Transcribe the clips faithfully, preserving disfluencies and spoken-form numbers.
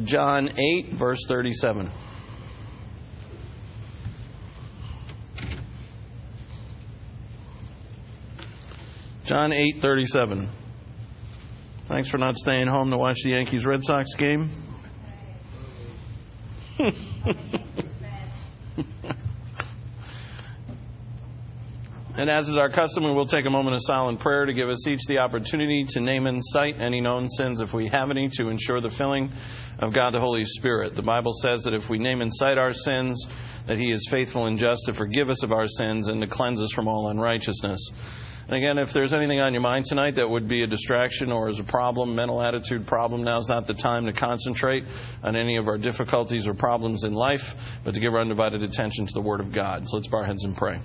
John eight, verse thirty-seven. John eight, thirty-seven. Thanks for not staying home to watch the Yankees Red Sox game. And as is our custom, we will take a moment of silent prayer to give us each the opportunity to name and cite any known sins, if we have any, to ensure the filling of God the Holy Spirit. The Bible says that if we name and cite our sins, that He is faithful and just to forgive us of our sins and to cleanse us from all unrighteousness. And again, if there's anything on your mind tonight that would be a distraction or is a problem, mental attitude problem, now's not the time to concentrate on any of our difficulties or problems in life, but to give our undivided attention to the Word of God. So let's bow our heads and pray.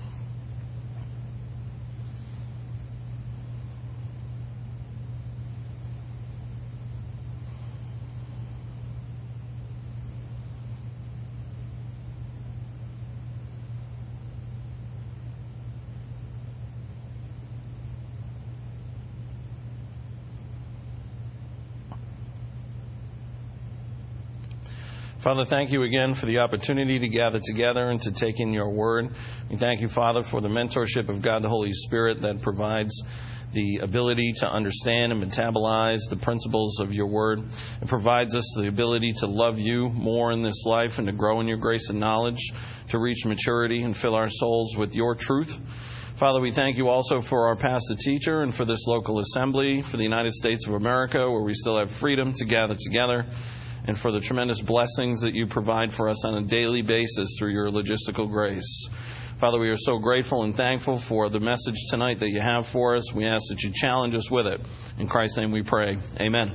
Father, thank you again for the opportunity to gather together and to take in your word. We thank you, Father, for the mentorship of God the Holy Spirit that provides the ability to understand and metabolize the principles of your word. It provides us the ability to love you more in this life and to grow in your grace and knowledge, to reach maturity and fill our souls with your truth. Father, we thank you also for our pastor teacher and for this local assembly, for the United States of America, where we still have freedom to gather together, and for the tremendous blessings that you provide for us on a daily basis through your logistical grace. Father, we are so grateful and thankful for the message tonight that you have for us. We ask that you challenge us with it. In Christ's name we pray. Amen.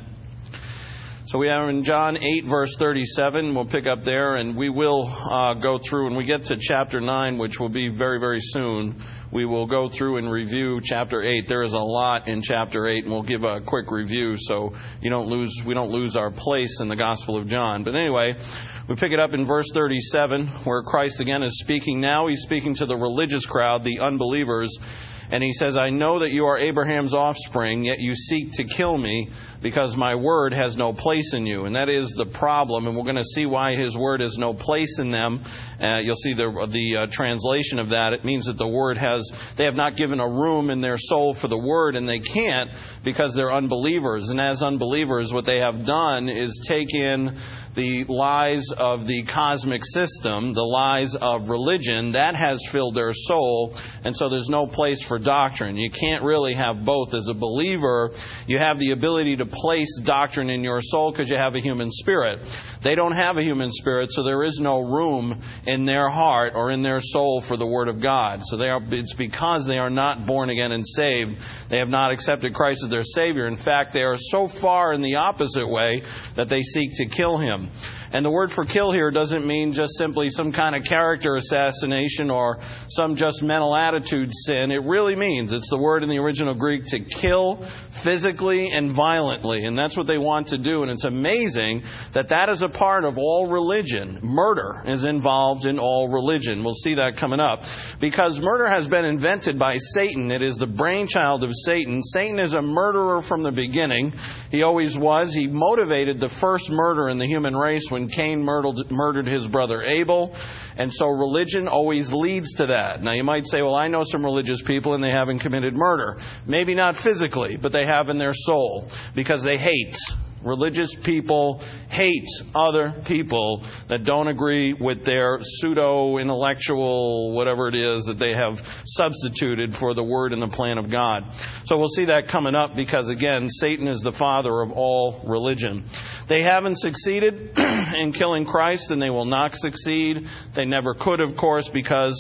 So we are in John eight, verse thirty-seven. We'll pick up there, and we will uh, go through. When we get to chapter nine, which will be very, very soon, we will go through and review chapter eight. There is a lot in chapter eight, and we'll give a quick review so you don't lose. we don't lose our place in the Gospel of John. But anyway, we pick it up in verse thirty-seven, where Christ again is speaking. Now he's speaking to the religious crowd, the unbelievers. And he says, I know that you are Abraham's offspring, yet you seek to kill me because my word has no place in you. And that is the problem. And we're going to see why his word has no place in them. Uh, you'll see the the uh, translation of that. It means that the word has, they have not given a room in their soul for the word, and they can't because they're unbelievers. And as unbelievers, what they have done is take in the lies of the cosmic system, the lies of religion. That has filled their soul, and so there's no place for doctrine. You can't really have both. As a believer, you have the ability to place doctrine in your soul because you have a human spirit. They don't have a human spirit, so there is no room in their heart or in their soul for the Word of God. So they are, it's because they are not born again and saved. They have not accepted Christ as their Savior. In fact, they are so far in the opposite way that they seek to kill Him. And the word for kill here doesn't mean just simply some kind of character assassination or some just mental attitude sin. It really means, it's the word in the original Greek, to kill physically and violently. And that's what they want to do. And it's amazing that that is a part of all religion. Murder is involved in all religion. We'll see that coming up. Because murder has been invented by Satan. It is the brainchild of Satan. Satan is a murderer from the beginning. He always was. He motivated the first murder in the human race when Cain murdered, murdered his brother Abel. And so religion always leads to that. Now you might say, well, I know some religious people and they haven't committed murder. Maybe not physically, but they have in their soul because they hate. Religious people hate other people that don't agree with their pseudo-intellectual, whatever it is that they have substituted for the Word and the plan of God. So we'll see that coming up because, again, Satan is the father of all religion. They haven't succeeded in killing Christ, and they will not succeed. They never could, of course, because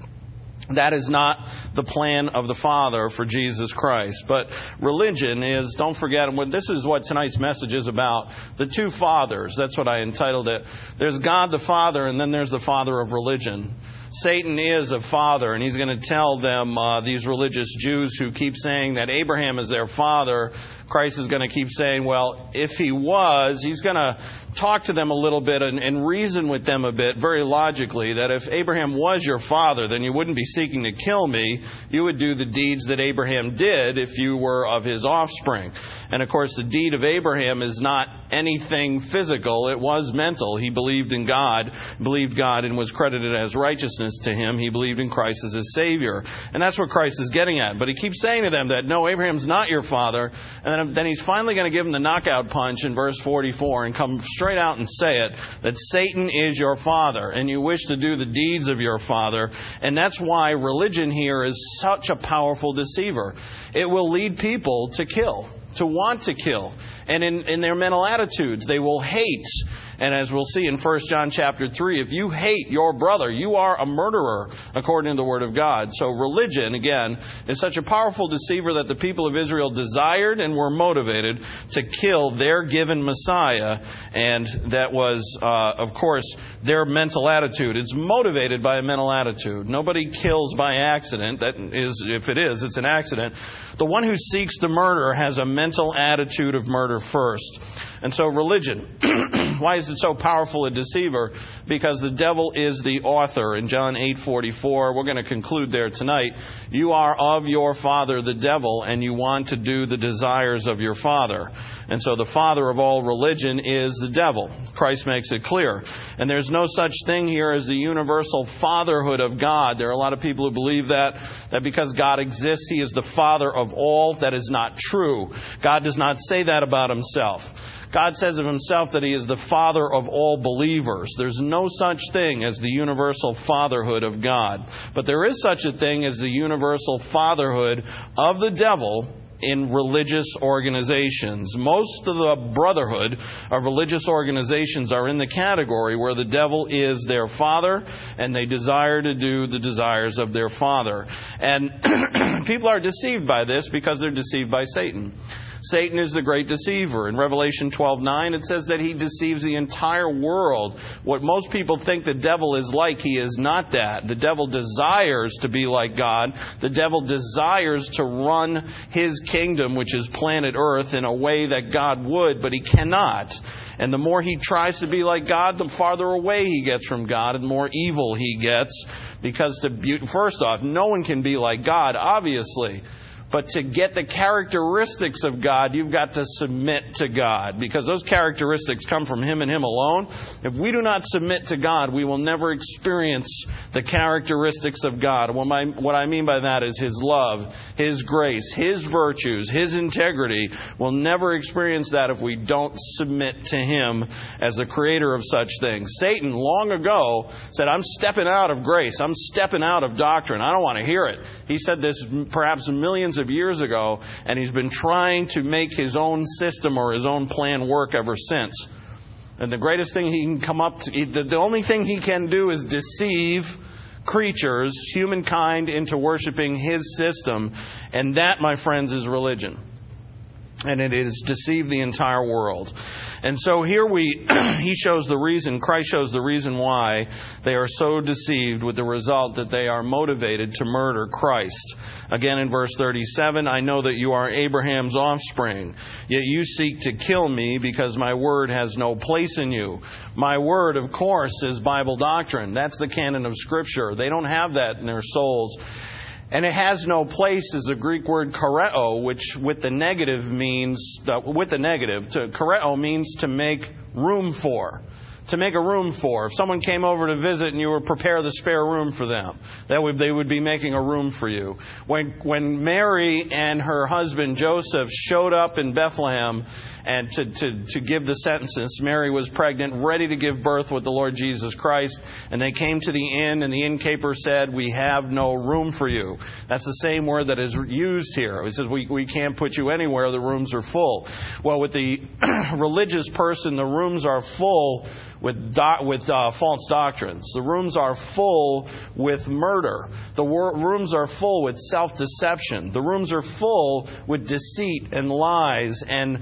that is not the plan of the Father for Jesus Christ. But religion is, don't forget, this is what tonight's message is about. The two fathers, that's what I entitled it. There's God the Father, and then there's the father of religion. Satan is a father, and he's going to tell them, uh, these religious Jews who keep saying that Abraham is their father, Christ is going to keep saying, well, if he was, he's going to talk to them a little bit and, and reason with them a bit, very logically, that if Abraham was your father, then you wouldn't be seeking to kill me. You would do the deeds that Abraham did if you were of his offspring. And of course, the deed of Abraham is not anything physical. It was mental. He believed in God, believed God, and was credited as righteousness to him. He believed in Christ as his Savior. And that's what Christ is getting at. But he keeps saying to them that, no, Abraham's not your father. And then, then he's finally going to give them the knockout punch in verse forty-four and come straight out and say it, that Satan is your father, and you wish to do the deeds of your father. And that's why religion here is such a powerful deceiver. It will lead people to kill, to want to kill. And in, in their mental attitudes, they will hate. And as we'll see in First John chapter three, if you hate your brother, you are a murderer, according to the Word of God. So religion, again, is such a powerful deceiver that the people of Israel desired and were motivated to kill their given Messiah. And that was, uh, of course, their mental attitude. It's motivated by a mental attitude. Nobody kills by accident. That is, if it is, it's an accident. The one who seeks to murder has a mental attitude of murder first. And so religion, why is it so powerful a deceiver? Because the devil is the author. In John eight forty-four, we're going to conclude there tonight. You are of your father the devil, and you want to do the desires of your father. And so the father of all religion is the devil. Christ makes it clear. And there's no such thing here as the universal fatherhood of God. There are a lot of people who believe that, that because God exists, he is the father of all. That is not true. God does not say that about himself. God says of himself that he is the father of all believers. There's no such thing as the universal fatherhood of God. But there is such a thing as the universal fatherhood of the devil in religious organizations. Most of the brotherhood of religious organizations are in the category where the devil is their father and they desire to do the desires of their father. And people are deceived by this because they're deceived by Satan. Satan is the great deceiver. In Revelation twelve nine, it says that he deceives the entire world. What most people think the devil is like, he is not that. The devil desires to be like God. The devil desires to run his kingdom, which is planet Earth, in a way that God would, but he cannot. And the more he tries to be like God, the farther away he gets from God, and the more evil he gets. Because, to, first off, no one can be like God, obviously. But to get the characteristics of God, you've got to submit to God, because those characteristics come from him and him alone. If we do not submit to God, we will never experience the characteristics of God. What I, what I mean by that is his love, his grace, his virtues, his integrity. We'll never experience that if we don't submit to him as the creator of such things. Satan, long ago, said, I'm stepping out of grace. I'm stepping out of doctrine. I don't want to hear it. He said this perhaps millions of years ago, and he's been trying to make his own system or his own plan work ever since. And the greatest thing he can come up to, the, the only thing he can do is deceive creatures, humankind, into worshiping his system. And that, my friends, is religion. And it is deceived the entire world. And so here we, he shows the reason, Christ shows the reason why they are so deceived, with the result that they are motivated to murder Christ. Again in verse thirty-seven, I know that you are Abraham's offspring, yet you seek to kill me because my word has no place in you. My word, of course, is Bible doctrine. That's the canon of Scripture. They don't have that in their souls. And it has no place is the Greek word kareo, which with the negative means, uh, with the negative, to kareo means to make room for. To make a room for. If someone came over to visit and you would prepare the spare room for them, that would they would be making a room for you. When when Mary and her husband Joseph showed up in Bethlehem and to, to, to give the census, Mary was pregnant, ready to give birth with the Lord Jesus Christ, and they came to the inn, and the innkeeper said, we have no room for you. That's the same word that is used here. It says, we, we can't put you anywhere, the rooms are full. Well, with the religious person, the rooms are full with do- with uh, false doctrines. The rooms are full with murder. The wor- rooms are full with self-deception. The rooms are full with deceit and lies. And rooms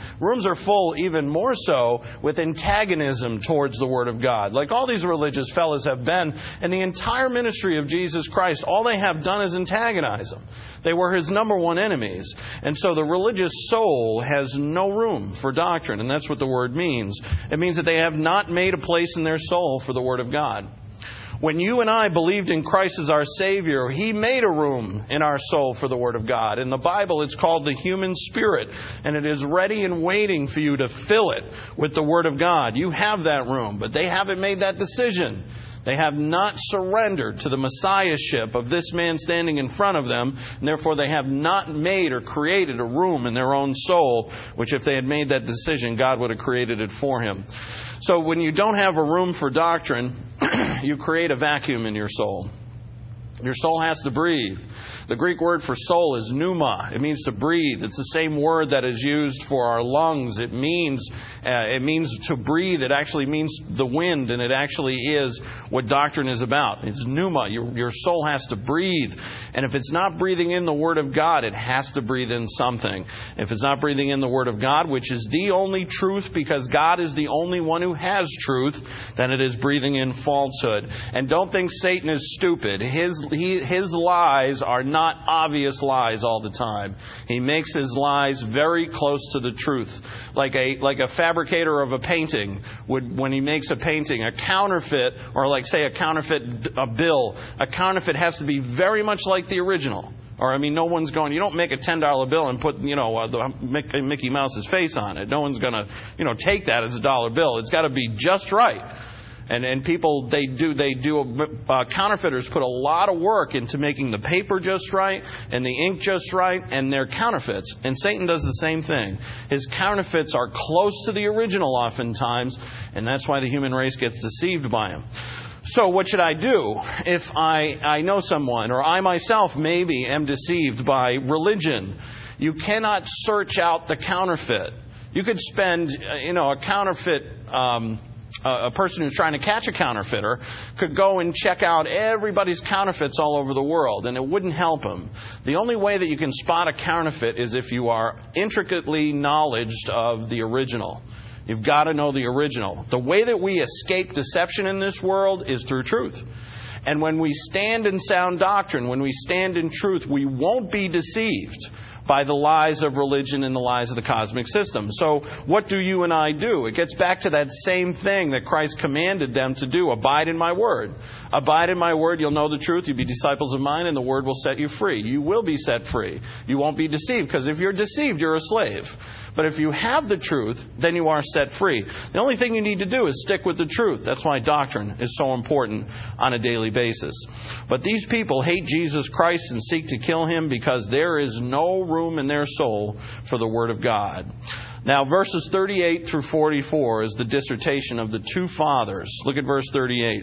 are full even more so with antagonism towards the Word of God. Like all these religious fellas have been in the entire ministry of Jesus Christ, all they have done is antagonize him. They were his number one enemies. And so the religious soul has no room for doctrine, and that's what the word means. It means that they have not made a place in their soul for the Word of God. When you and I believed in Christ as our Savior, He made a room in our soul for the Word of God. In the Bible, it's called the human spirit, and it is ready and waiting for you to fill it with the Word of God. You have that room, but they haven't made that decision. They have not surrendered to the messiahship of this man standing in front of them, and therefore they have not made or created a room in their own soul, which if they had made that decision, God would have created it for him. So when you don't have a room for doctrine, you create a vacuum in your soul. Your soul has to breathe. The Greek word for soul is pneuma. It means to breathe. It's the same word that is used for our lungs. It means uh, it means to breathe. It actually means the wind, and it actually is what doctrine is about. It's pneuma. Your, your soul has to breathe. And if it's not breathing in the Word of God, it has to breathe in something. If it's not breathing in the Word of God, which is the only truth, because God is the only one who has truth, then it is breathing in falsehood. And don't think Satan is stupid. His he, his lies are not Not obvious lies all the time. He makes his lies very close to the truth. Like a like a fabricator of a painting would, when he makes a painting, a counterfeit, or like say a counterfeit a bill, a counterfeit has to be very much like the original. Or, I mean, no one's going, you don't make a ten dollar bill and put, you know, uh, the Mickey Mouse's face on it. No one's going to, you know, take that as a dollar bill. It's got to be just right. And and people, they do, they do, uh, counterfeiters put a lot of work into making the paper just right and the ink just right, and they're counterfeits. And Satan does the same thing. His counterfeits are close to the original oftentimes, and that's why the human race gets deceived by him. So what should I do if I, I know someone, or I myself maybe am deceived by religion? You cannot search out the counterfeit. You could spend, you know, a counterfeit, um, a person who's trying to catch a counterfeiter could go and check out everybody's counterfeits all over the world, and it wouldn't help him. The only way that you can spot a counterfeit is if you are intricately knowledgeable of the original. You've got to know the original. The way that we escape deception in this world is through truth. And when we stand in sound doctrine, when we stand in truth, we won't be deceived by the lies of religion and the lies of the cosmic system. So what do you and I do? It gets back to that same thing that Christ commanded them to do. Abide in my word. Abide in my word, you'll know the truth, you'll be disciples of mine, and the word will set you free. You will be set free. You won't be deceived, because if you're deceived, you're a slave. But if you have the truth, then you are set free. The only thing you need to do is stick with the truth. That's why doctrine is so important on a daily basis. But these people hate Jesus Christ and seek to kill him because there is no room in their soul for the Word of God. Now, verses thirty-eight through forty-four is the dissertation of the two fathers. Look at verse thirty-eight.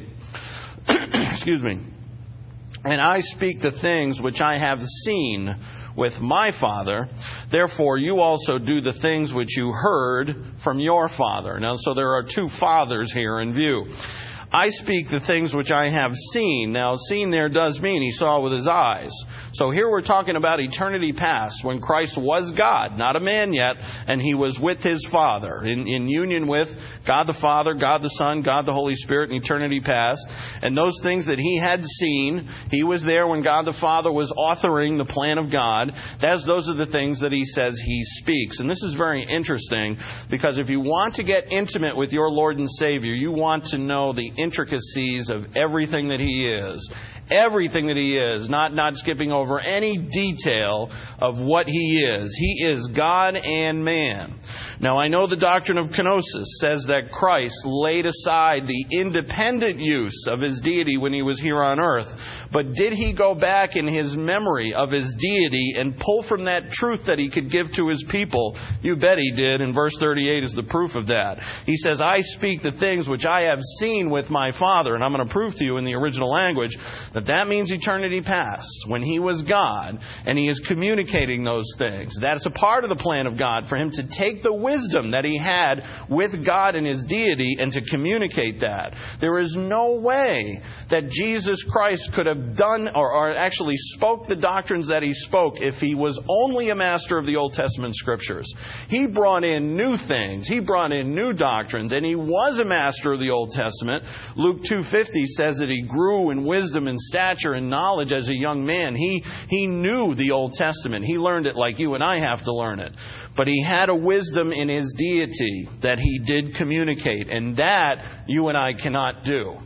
Excuse me. And I speak the things which I have seen with my father, therefore you also do the things which you heard from your father. Now, so there are two fathers here in view. I speak the things which I have seen. Now, seen there does mean he saw with his eyes. So here we're talking about eternity past, when Christ was God, not a man yet, and he was with his Father, in, in union with God the Father, God the Son, God the Holy Spirit in eternity past. And those things that he had seen, he was there when God the Father was authoring the plan of God. That's, those are the things that he says he speaks. And this is very interesting, because if you want to get intimate with your Lord and Savior, you want to know the intricacies of everything that he is. Everything that he is, not, not skipping over any detail of what he is. He is God and man. Now, I know the doctrine of kenosis says that Christ laid aside the independent use of his deity when he was here on earth. But did he go back in his memory of his deity and pull from that truth that he could give to his people? You bet he did, and verse thirty-eight is the proof of that. He says, I speak the things which I have seen with my Father. And I'm going to prove to you in the original language that that means eternity past, when He was God, and He is communicating those things. That's a part of the plan of God, for Him to take the wisdom that He had with God and His deity and to communicate that. There is no way that Jesus Christ could have done or, or actually spoke the doctrines that He spoke if He was only a master of the Old Testament Scriptures. He brought in new things. He brought in new doctrines, and He was a master of the Old Testament. Luke two fifty says that He grew in wisdom and stature and knowledge as a young man. He, he knew the Old Testament. He learned it like you and I have to learn it. But He had a wisdom in His deity that He did communicate, and that you and I cannot do.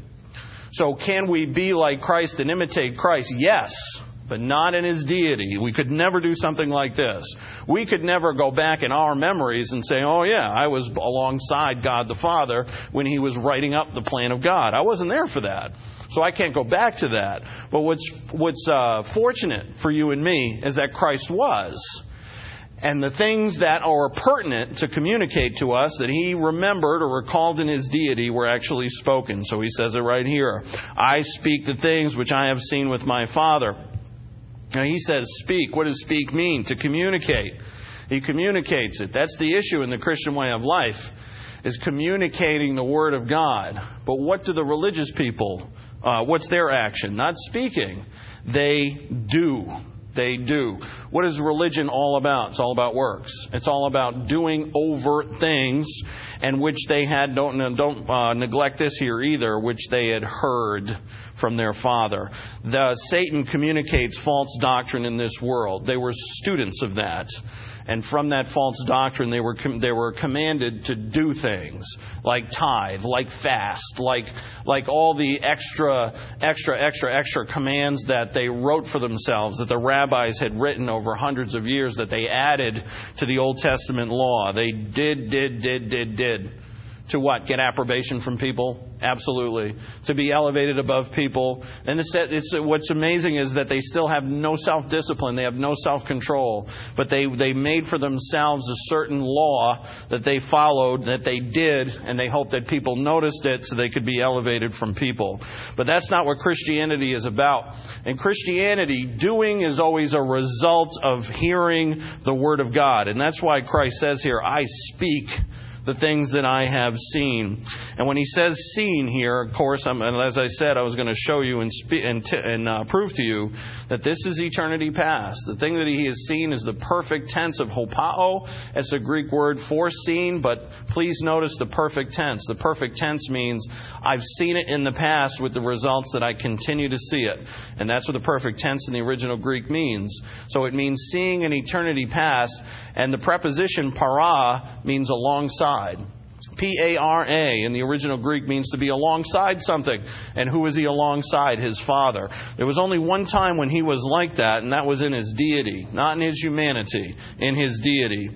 So can we be like Christ and imitate Christ? Yes, but not in His deity. We could never do something like this. We could never go back in our memories and say, oh yeah, I was alongside God the Father when He was writing up the plan of God. I wasn't there for that. So I can't go back to that. But what's, what's uh, fortunate for you and me is that Christ was. And the things that are pertinent to communicate to us that He remembered or recalled in His deity were actually spoken. So He says it right here. I speak the things which I have seen with my Father. Now He says speak. What does speak mean? To communicate. He communicates it. That's the issue in the Christian way of life, is communicating the Word of God. But what do the religious people, uh, what's their action? Not speaking. They do. They do. What is religion all about? It's all about works. It's all about doing overt things, and which they had, don't, don't uh, neglect this here either, which they had heard from their father. The, Satan communicates false doctrine in this world. They were students of that. And from that false doctrine, they were com- they were commanded to do things like tithe, like fast, like like all the extra, extra, extra, extra commands that they wrote for themselves, that the rabbis had written over hundreds of years, that they added to the Old Testament law. They did, did, did, did, did. To what? Get approbation from people? Absolutely. To be elevated above people. And it's, it's, what's amazing is that they still have no self-discipline. They have no self-control. But they, they made for themselves a certain law that they followed, that they did, and they hoped that people noticed it so they could be elevated from people. But that's not what Christianity is about. In Christianity, doing is always a result of hearing the Word of God. And that's why Christ says here, I speak the things that I have seen. And when He says seen here, of course, I'm, and as I said, I was going to show you and, spe- and, t- and uh, prove to you that this is eternity past. The thing that He has seen is the perfect tense of hopao. It's a Greek word for seen, but please notice the perfect tense. The perfect tense means I've seen it in the past with the results that I continue to see it. And that's what the perfect tense in the original Greek means. So it means seeing in eternity past, and the preposition para means alongside. P A R A in the original Greek means to be alongside something. And who is He alongside? His Father. There was only one time when He was like that, and that was in His deity, not in His humanity, in His deity.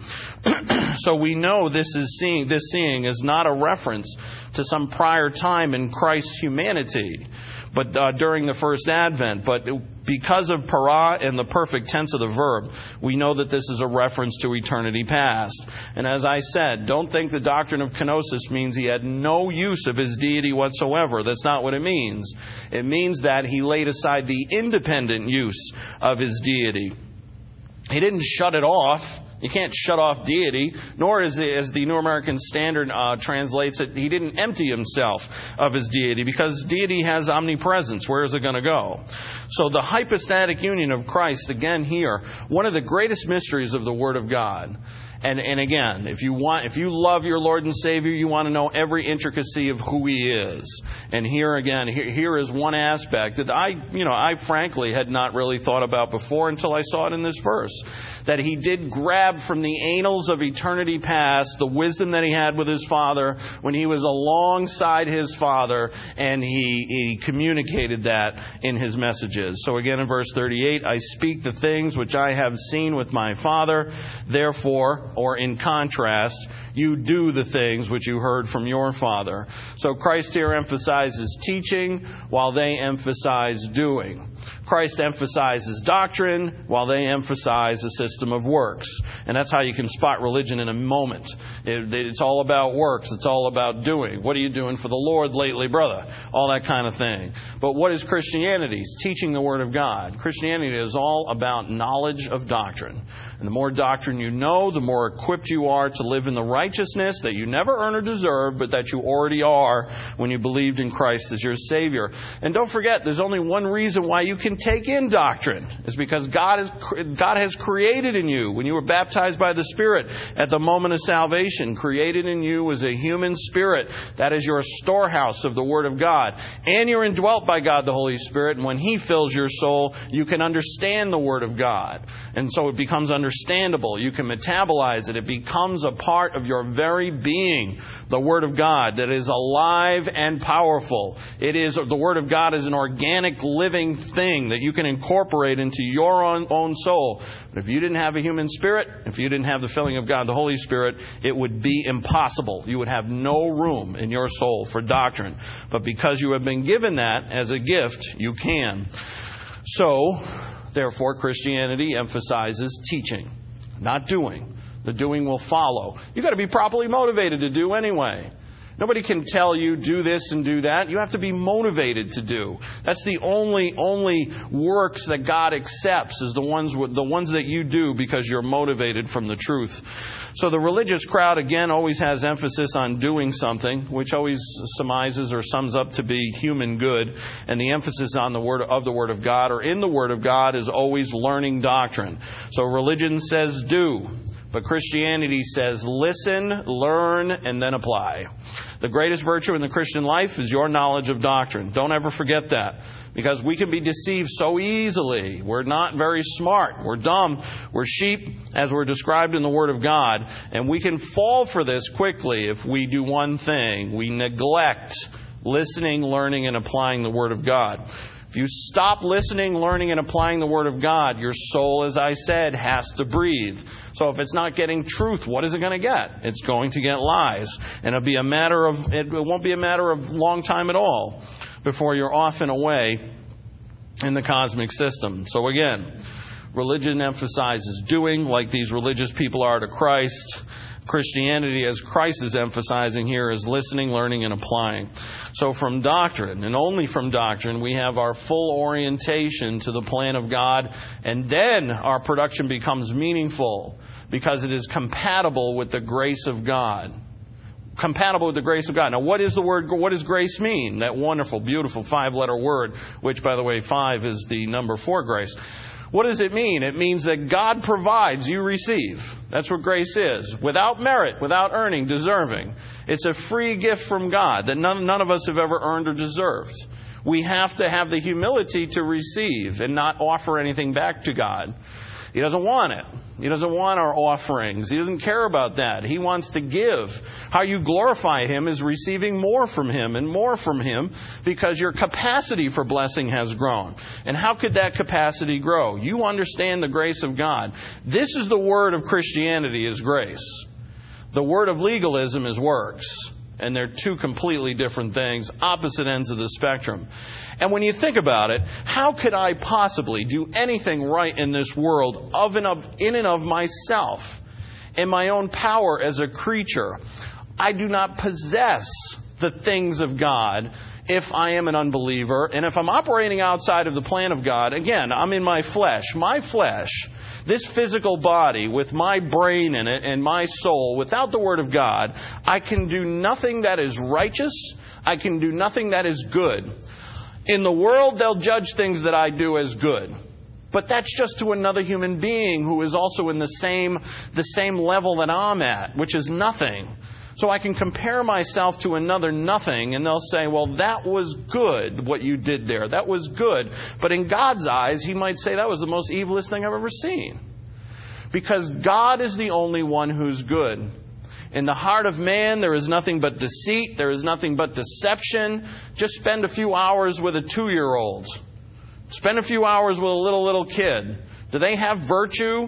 So we know this is seeing, this seeing is not a reference to some prior time in Christ's humanity, but uh, during the first advent. But because of para and the perfect tense of the verb, we know that this is a reference to eternity past. And as I said, don't think the doctrine of kenosis means He had no use of His deity whatsoever. That's not what it means. It means that He laid aside the independent use of His deity. He didn't shut it off. You can't shut off deity, nor is it, as the New American Standard uh, translates it, He didn't empty Himself of His deity, because deity has omnipresence. Where is it going to go? So the hypostatic union of Christ, again here, one of the greatest mysteries of the Word of God. And, and again, if you want, if you love your Lord and Savior, you want to know every intricacy of who He is. And here again, here, here is one aspect that I, you know, I frankly had not really thought about before until I saw it in this verse. That He did grab from the annals of eternity past the wisdom that He had with His Father when He was alongside His Father, and He, he communicated that in His messages. So again in verse thirty-eight, I speak the things which I have seen with my Father, therefore, or in contrast, you do the things which you heard from your father. So Christ here emphasizes teaching while they emphasize doing. Christ emphasizes doctrine while they emphasize a system of works. And that's how you can spot religion in a moment. It, it's all about works. It's all about doing. What are you doing for the Lord lately, brother? All that kind of thing. But what is Christianity? It's teaching the Word of God. Christianity is all about knowledge of doctrine. And the more doctrine you know, the more equipped you are to live in the righteousness that you never earn or deserve, but that you already are when you believed in Christ as your Savior. And don't forget, there's only one reason why you can take in doctrine. It's because God is God has created in you, when you were baptized by the Spirit at the moment of salvation, created in you was a human spirit. That is your storehouse of the Word of God. And you're indwelt by God the Holy Spirit. And when He fills your soul, you can understand the Word of God. And so it becomes understandable. You can metabolize it. It becomes a part of your very being. The Word of God that is alive and powerful. It is, the Word of God is an organic living thing that you can incorporate into your own, own soul. But if you didn't have a human spirit, if you didn't have the filling of God, the Holy Spirit, it would be impossible. You would have no room in your soul for doctrine. But because you have been given that as a gift, you can. So, therefore, Christianity emphasizes teaching, not doing. The doing will follow. You've got to be properly motivated to do anyway. Nobody can tell you, do this and do that. You have to be motivated to do. That's the only only works that God accepts, is the ones the ones that you do because you're motivated from the truth. So the religious crowd, again, always has emphasis on doing something, which always surmises or sums up to be human good. And the emphasis on the word of the Word of God, or in the Word of God, is always learning doctrine. So religion says do. But Christianity says listen, learn, and then apply. The greatest virtue in the Christian life is your knowledge of doctrine. Don't ever forget that. Because we can be deceived so easily. We're not very smart. We're dumb. We're sheep, as we're described in the Word of God. And we can fall for this quickly if we do one thing. We neglect listening, learning, and applying the Word of God. If you stop listening, learning, and applying the Word of God, your soul, as I said, has to breathe. So if it's not getting truth, what is it going to get? It's going to get lies. And it'll be a matter of, it won't be a matter of long time at all before you're off and away in the cosmic system. So again, religion emphasizes doing, like these religious people are to Christ. Christianity, as Christ is emphasizing here, is listening, learning, and applying. So from doctrine, and only from doctrine, we have our full orientation to the plan of God, and then our production becomes meaningful because it is compatible with the grace of God. Compatible with the grace of God. Now, what is the word? What does grace mean? That wonderful, beautiful five-letter word, which, by the way, five is the number for grace. What does it mean? It means that God provides, you receive. That's what grace is. Without merit, without earning, deserving. It's a free gift from God that none, none of us have ever earned or deserved. We have to have the humility to receive and not offer anything back to God. He doesn't want it. He doesn't want our offerings. He doesn't care about that. He wants to give. How you glorify Him is receiving more from Him and more from Him, because your capacity for blessing has grown. And how could that capacity grow? You understand the grace of God. This is the word of Christianity, is grace. The word of legalism is works. And they're two completely different things, opposite ends of the spectrum. And when you think about it, how could I possibly do anything right in this world of and of, in and of myself, in my own power as a creature? I do not possess the things of God if I am an unbeliever. And if I'm operating outside of the plan of God, again, I'm in my flesh. My flesh, this physical body with my brain in it and my soul, without the Word of God, I can do nothing that is righteous. I can do nothing that is good. In the world, they'll judge things that I do as good. But that's just to another human being who is also in the same, the same level that I'm at, which is nothing. So I can compare myself to another nothing, and they'll say, well, that was good, what you did there. That was good. But in God's eyes, He might say that was the most evilest thing I've ever seen. Because God is the only one who's good. In the heart of man, there is nothing but deceit. There is nothing but deception. Just spend a few hours with a two-year-old. Spend a few hours with a little, little kid. Do they have virtue?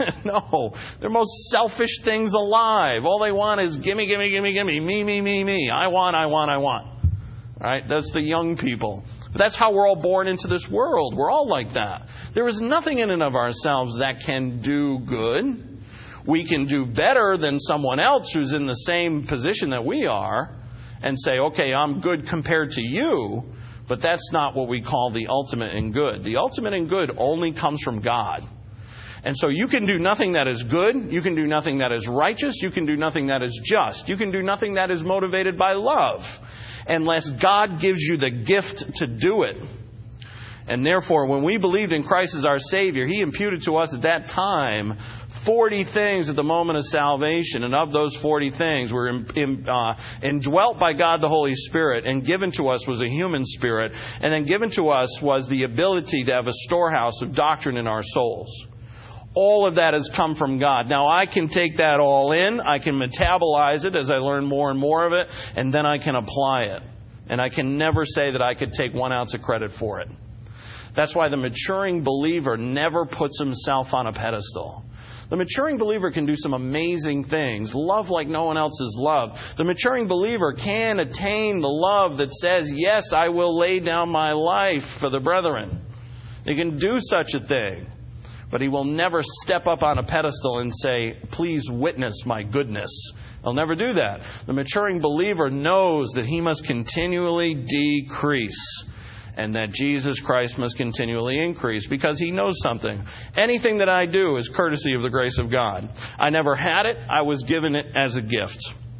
No. They're most selfish things alive. All they want is gimme, gimme, gimme, gimme. Me, me, me, me. I want, I want, I want. All right? That's the young people. But that's how we're all born into this world. We're all like that. There is nothing in and of ourselves that can do good. We can do better than someone else who's in the same position that we are and say, okay, I'm good compared to you, but that's not what we call the ultimate in good. The ultimate in good only comes from God. And so you can do nothing that is good. You can do nothing that is righteous. You can do nothing that is just. You can do nothing that is motivated by love unless God gives you the gift to do it. And therefore, when we believed in Christ as our Savior, He imputed to us at that time forty things at the moment of salvation. And of those forty things were in, in, uh, indwelt by God the Holy Spirit, and given to us was a human spirit. And then given to us was the ability to have a storehouse of doctrine in our souls. All of that has come from God. Now, I can take that all in. I can metabolize it as I learn more and more of it. And then I can apply it. And I can never say that I could take one ounce of credit for it. That's why the maturing believer never puts himself on a pedestal. The maturing believer can do some amazing things. Love like no one else is loved. The maturing believer can attain the love that says, yes, I will lay down my life for the brethren. They can do such a thing. But he will never step up on a pedestal and say, please witness my goodness. He'll never do that. The maturing believer knows that he must continually decrease and that Jesus Christ must continually increase, because he knows something. Anything that I do is courtesy of the grace of God. I never had it. I was given it as a gift.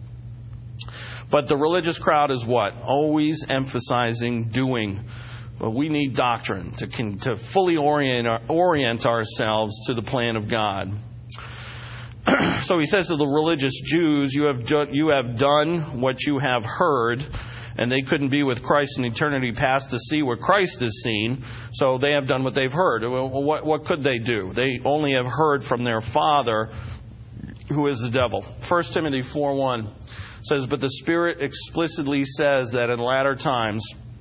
But the religious crowd is what? Always emphasizing doing. But we need doctrine to, to fully orient, orient ourselves to the plan of God. So he says to the religious Jews, you have, you have done what you have heard. And they couldn't be with Christ in eternity past to see what Christ has seen. So they have done what they've heard. Well, what, what could they do? They only have heard from their father, who is the devil. First Timothy four one says, but the Spirit explicitly says that in latter times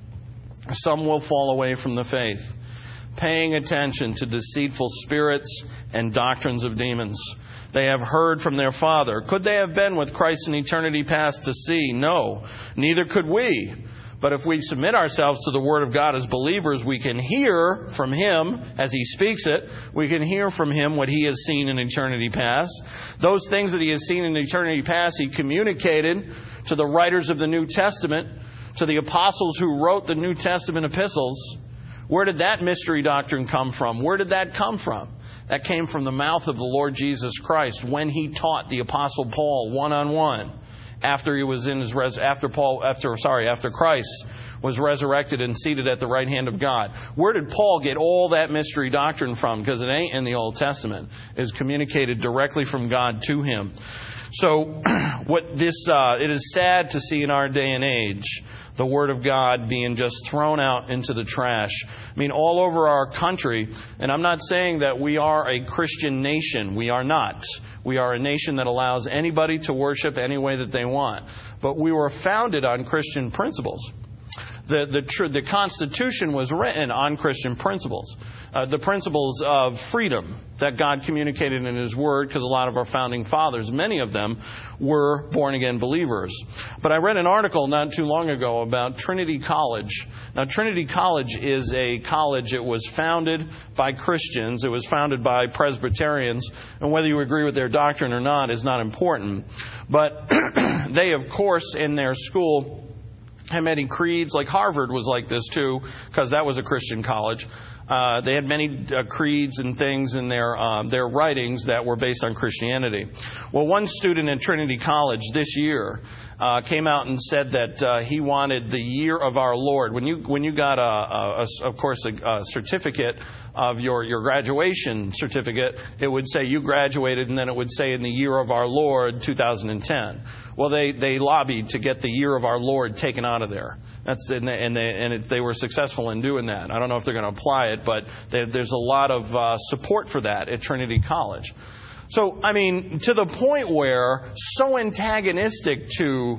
some will fall away from the faith, paying attention to deceitful spirits and doctrines of demons. They have heard from their father. Could they have been with Christ in eternity past to see? No, neither could we. But if we submit ourselves to the Word of God as believers, we can hear from Him as He speaks it. We can hear from Him what He has seen in eternity past. Those things that He has seen in eternity past, He communicated to the writers of the New Testament, to the apostles who wrote the New Testament epistles. Where did that mystery doctrine come from? Where did that come from? That came from the mouth of the Lord Jesus Christ when He taught the Apostle Paul one-on-one after he was in his res- after Paul after sorry after Christ was resurrected and seated at the right hand of God. Where did Paul get all that mystery doctrine from? Because it ain't in the Old Testament. It is communicated directly from God to him. So, what this uh, it is sad to see in our day and age the Word of God being just thrown out into the trash. I mean, all over our country, and I'm not saying that we are a Christian nation. We are not. We are a nation that allows anybody to worship any way that they want. But we were founded on Christian principles. The the, tr- the Constitution was written on Christian principles. Uh, the principles of freedom that God communicated in His Word, because a lot of our founding fathers, many of them, were born-again believers. But I read an article not too long ago about Trinity College. Now, Trinity College is a college. It was founded by Christians. It was founded by Presbyterians. And whether you agree with their doctrine or not is not important. But they, of course, in their school, had many creeds. Like Harvard was like this, too, because that was a Christian college. Uh, they had many uh, creeds and things in their uh, their writings that were based on Christianity. Well, one student at Trinity College this year uh, came out and said that uh, he wanted the year of our Lord. When you when you got a, a, a of course a, a certificate of your your graduation certificate, it would say you graduated, and then it would say in the year of our Lord two thousand ten. Well, they they lobbied to get the year of our Lord taken out of there. That's and they and, they, and it, they were successful in doing that. I don't know if they're going to apply it, but they, there's a lot of uh, support for that at Trinity College. So, I mean, to the point where so antagonistic to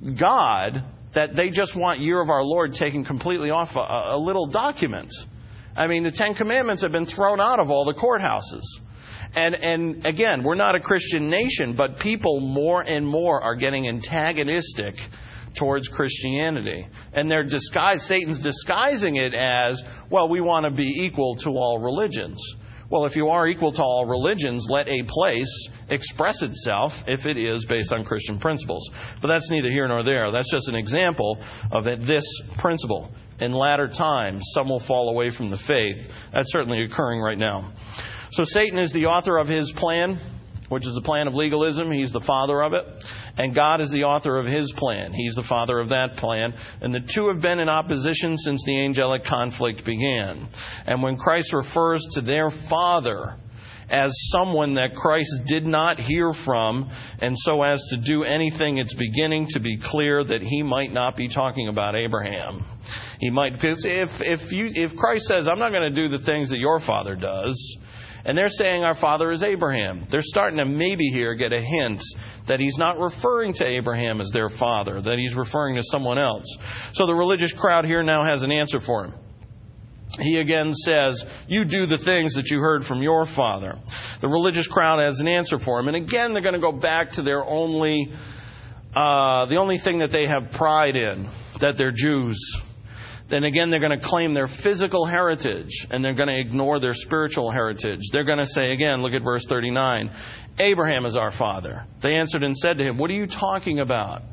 God that they just want Year of Our Lord taken completely off a, a little document. I mean, the Ten Commandments have been thrown out of all the courthouses. And and again, we're not a Christian nation, but people more and more are getting antagonistic towards Christianity. And they're disguised, Satan's disguising it as, well, we want to be equal to all religions. Well, if you are equal to all religions, let a place express itself if it is based on Christian principles. But that's neither here nor there. That's just an example of this principle. In latter times, some will fall away from the faith. That's certainly occurring right now. So Satan is the author of his plan, which is the plan of legalism. He's the father of it. And God is the author of his plan. He's the father of that plan. And the two have been in opposition since the angelic conflict began. And when Christ refers to their father as someone that Christ did not hear from, and so as to do anything, it's beginning to be clear that he might not be talking about Abraham. He might, because if, if, you, if Christ says, I'm not going to do the things that your father does, and they're saying our father is Abraham, they're starting to maybe here get a hint that he's not referring to Abraham as their father, that he's referring to someone else. So the religious crowd here now has an answer for him. He again says, you do the things that you heard from your father. The religious crowd has an answer for him. And again, they're going to go back to their only, uh, the only thing that they have pride in, that they're Jews. Then again, they're going to claim their physical heritage, and they're going to ignore their spiritual heritage. They're going to say again, look at verse thirty-nine, Abraham is our father. They answered and said to him, what are you talking about?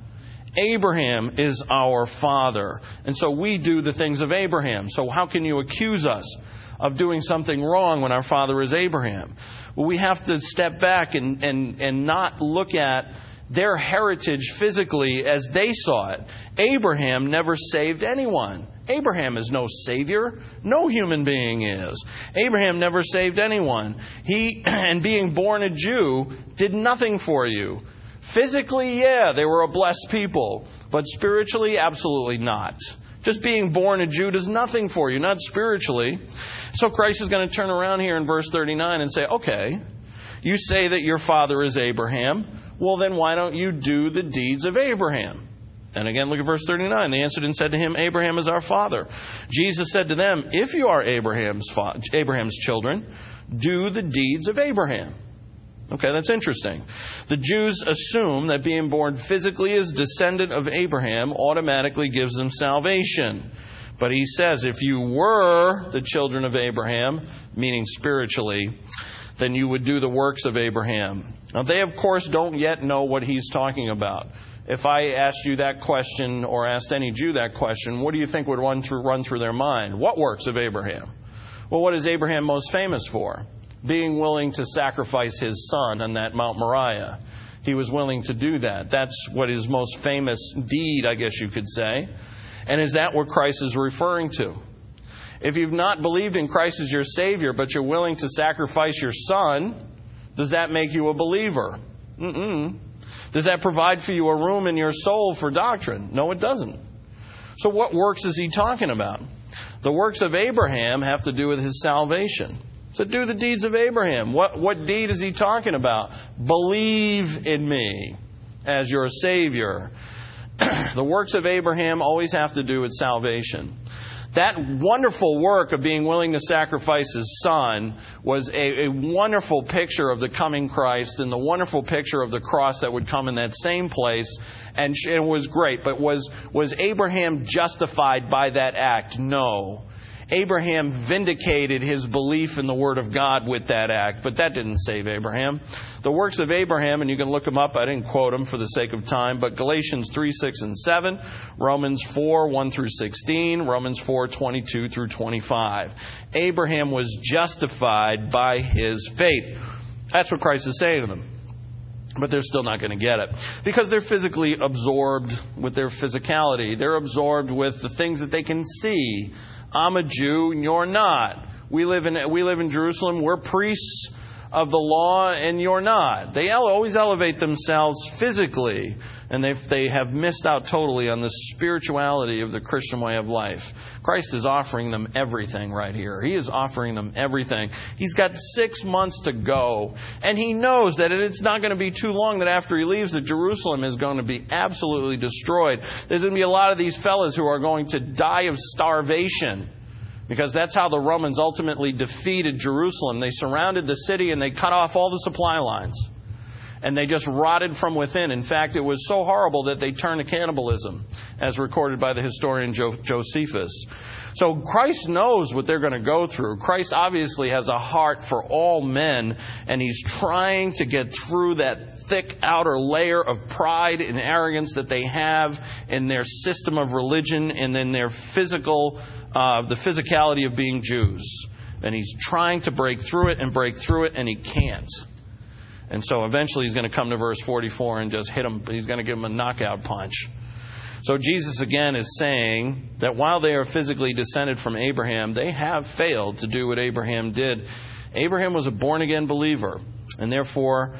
Abraham is our father, and so we do the things of Abraham. So how can you accuse us of doing something wrong when our father is Abraham? Well, we have to step back and, and, and not look at their heritage physically as they saw it. Abraham never saved anyone. Abraham is no savior. No human being is. Abraham never saved anyone. He, and being born a Jew, did nothing for you. Physically, yeah, they were a blessed people. But spiritually, absolutely not. Just being born a Jew does nothing for you, not spiritually. So Christ is going to turn around here in verse thirty-nine and say, okay, you say that your father is Abraham. Well, then why don't you do the deeds of Abraham? And again, look at verse thirty-nine. They answered and said to him, Abraham is our father. Jesus said to them, if you are Abraham's fa- Abraham's children, do the deeds of Abraham. Okay, that's interesting. The Jews assume that being born physically as descendant of Abraham automatically gives them salvation. But he says, if you were the children of Abraham, meaning spiritually, then you would do the works of Abraham. Now, they, of course, don't yet know what he's talking about. If I asked you that question or asked any Jew that question, what do you think would run through, run through their mind? What works of Abraham? Well, what is Abraham most famous for? Being willing to sacrifice his son on that Mount Moriah. He was willing to do that. That's what his most famous deed, I guess you could say. And is that what Christ is referring to? If you've not believed in Christ as your Savior, but you're willing to sacrifice your son, does that make you a believer? Mm-mm. Does that provide for you a room in your soul for doctrine? No, it doesn't. So what works is he talking about? The works of Abraham have to do with his salvation. So do the deeds of Abraham. What, what deed is he talking about? Believe in me as your Savior. The works of Abraham always have to do with salvation. That wonderful work of being willing to sacrifice his son was a, a wonderful picture of the coming Christ and the wonderful picture of the cross that would come in that same place. And it was great. But was, was Abraham justified by that act? No. Abraham vindicated his belief in the Word of God with that act, but that didn't save Abraham. The works of Abraham, and you can look them up, I didn't quote them for the sake of time, but Galatians three, six, and seven, Romans four, one through sixteen, Romans four, twenty-two through twenty-five. Abraham was justified by his faith. That's what Christ is saying to them. But they're still not going to get it. Because they're physically absorbed with their physicality. They're absorbed with the things that they can see. I'm a Jew and you're not. We live in we live in Jerusalem. We're priests of the law and you're not. They always elevate themselves physically, and they they have missed out totally on the spirituality of the Christian way of life. Christ is offering them everything right here. He is offering them everything. He's got six months to go, and he knows that it's not going to be too long that after he leaves that Jerusalem is going to be absolutely destroyed. There's going to be a lot of these fellas who are going to die of starvation. Because that's how the Romans ultimately defeated Jerusalem. They surrounded the city and they cut off all the supply lines. and they just rotted from within. In fact, it was so horrible that they turned to cannibalism, as recorded by the historian jo- Josephus. So Christ knows what they're going to go through. Christ obviously has a heart for all men, and he's trying to get through that thick outer layer of pride and arrogance that they have in their system of religion and in their physical, uh, the physicality of being Jews. And he's trying to break through it and break through it, and he can't. And so eventually he's going to come to verse forty-four and just hit him. He's going to give him a knockout punch. So Jesus again is saying that while they are physically descended from Abraham, they have failed to do what Abraham did. Abraham was a born-again believer, and therefore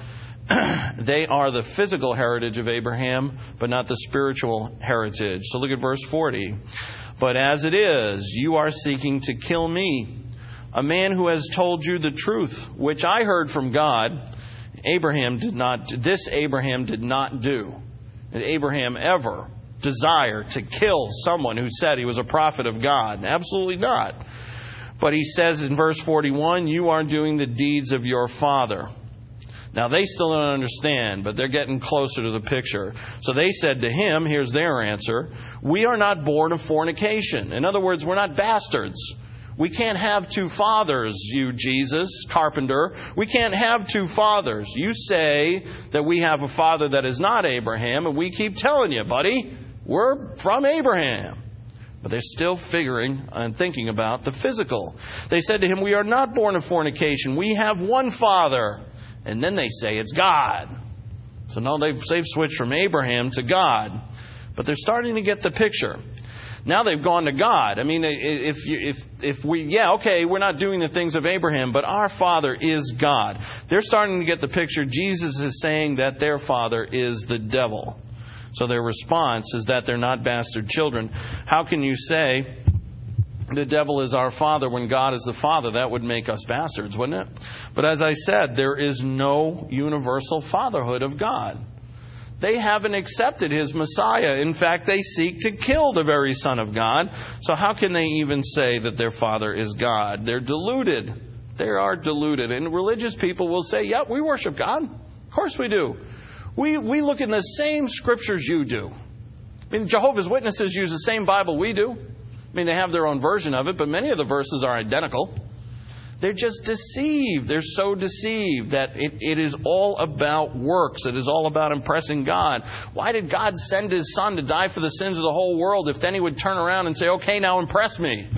they are the physical heritage of Abraham, but not the spiritual heritage. So look at verse forty. But as it is, you are seeking to kill me, a man who has told you the truth, which I heard from God. Abraham did not, this Abraham did not do. Did Abraham ever desire to kill someone who said he was a prophet of God? Absolutely not. But he says in verse forty-one, you are doing the deeds of your father. Now they still don't understand, but they're getting closer to the picture. So they said to him, here's their answer, we are not born of fornication. In other words, we're not bastards. We can't have two fathers, you Jesus, carpenter. We can't have two fathers. You say that we have a father that is not Abraham, and we keep telling you, buddy, we're from Abraham. But they're still figuring and thinking about the physical. They said to him, we are not born of fornication. We have one father. And then they say it's God. So no, they've, they've switched from Abraham to God. But they're starting to get the picture. Now they've gone to God. I mean, if you, if if we, yeah, okay, we're not doing the things of Abraham, but our Father is God. They're starting to get the picture. Jesus is saying that their father is the devil. So their response is that they're not bastard children. How can you say the devil is our father when God is the Father? That would make us bastards, wouldn't it? But as I said, there is no universal fatherhood of God. They haven't accepted his Messiah. In fact, they seek to kill the very Son of God. So how can they even say that their Father is God? They're deluded. They are deluded. And religious people will say, yeah, we worship God. Of course we do. We, we look in the same scriptures you do. I mean, Jehovah's Witnesses use the same Bible we do. I mean, they have their own version of it, but many of the verses are identical. They're just deceived. They're so deceived that it, it is all about works. It is all about impressing God. Why did God send his Son to die for the sins of the whole world if then he would turn around and say, okay, now impress me?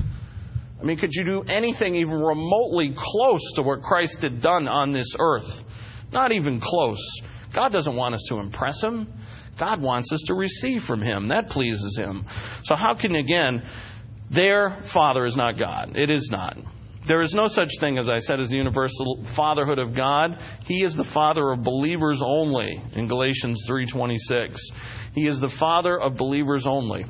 I mean, could you do anything even remotely close to what Christ had done on this earth? Not even close. God doesn't want us to impress him. God wants us to receive from him. That pleases him. So how can, again, their Father is not God? It is not. There is no such thing, as I said, as the universal fatherhood of God. He is the Father of believers only, in Galatians three twenty-six. He is the Father of believers only.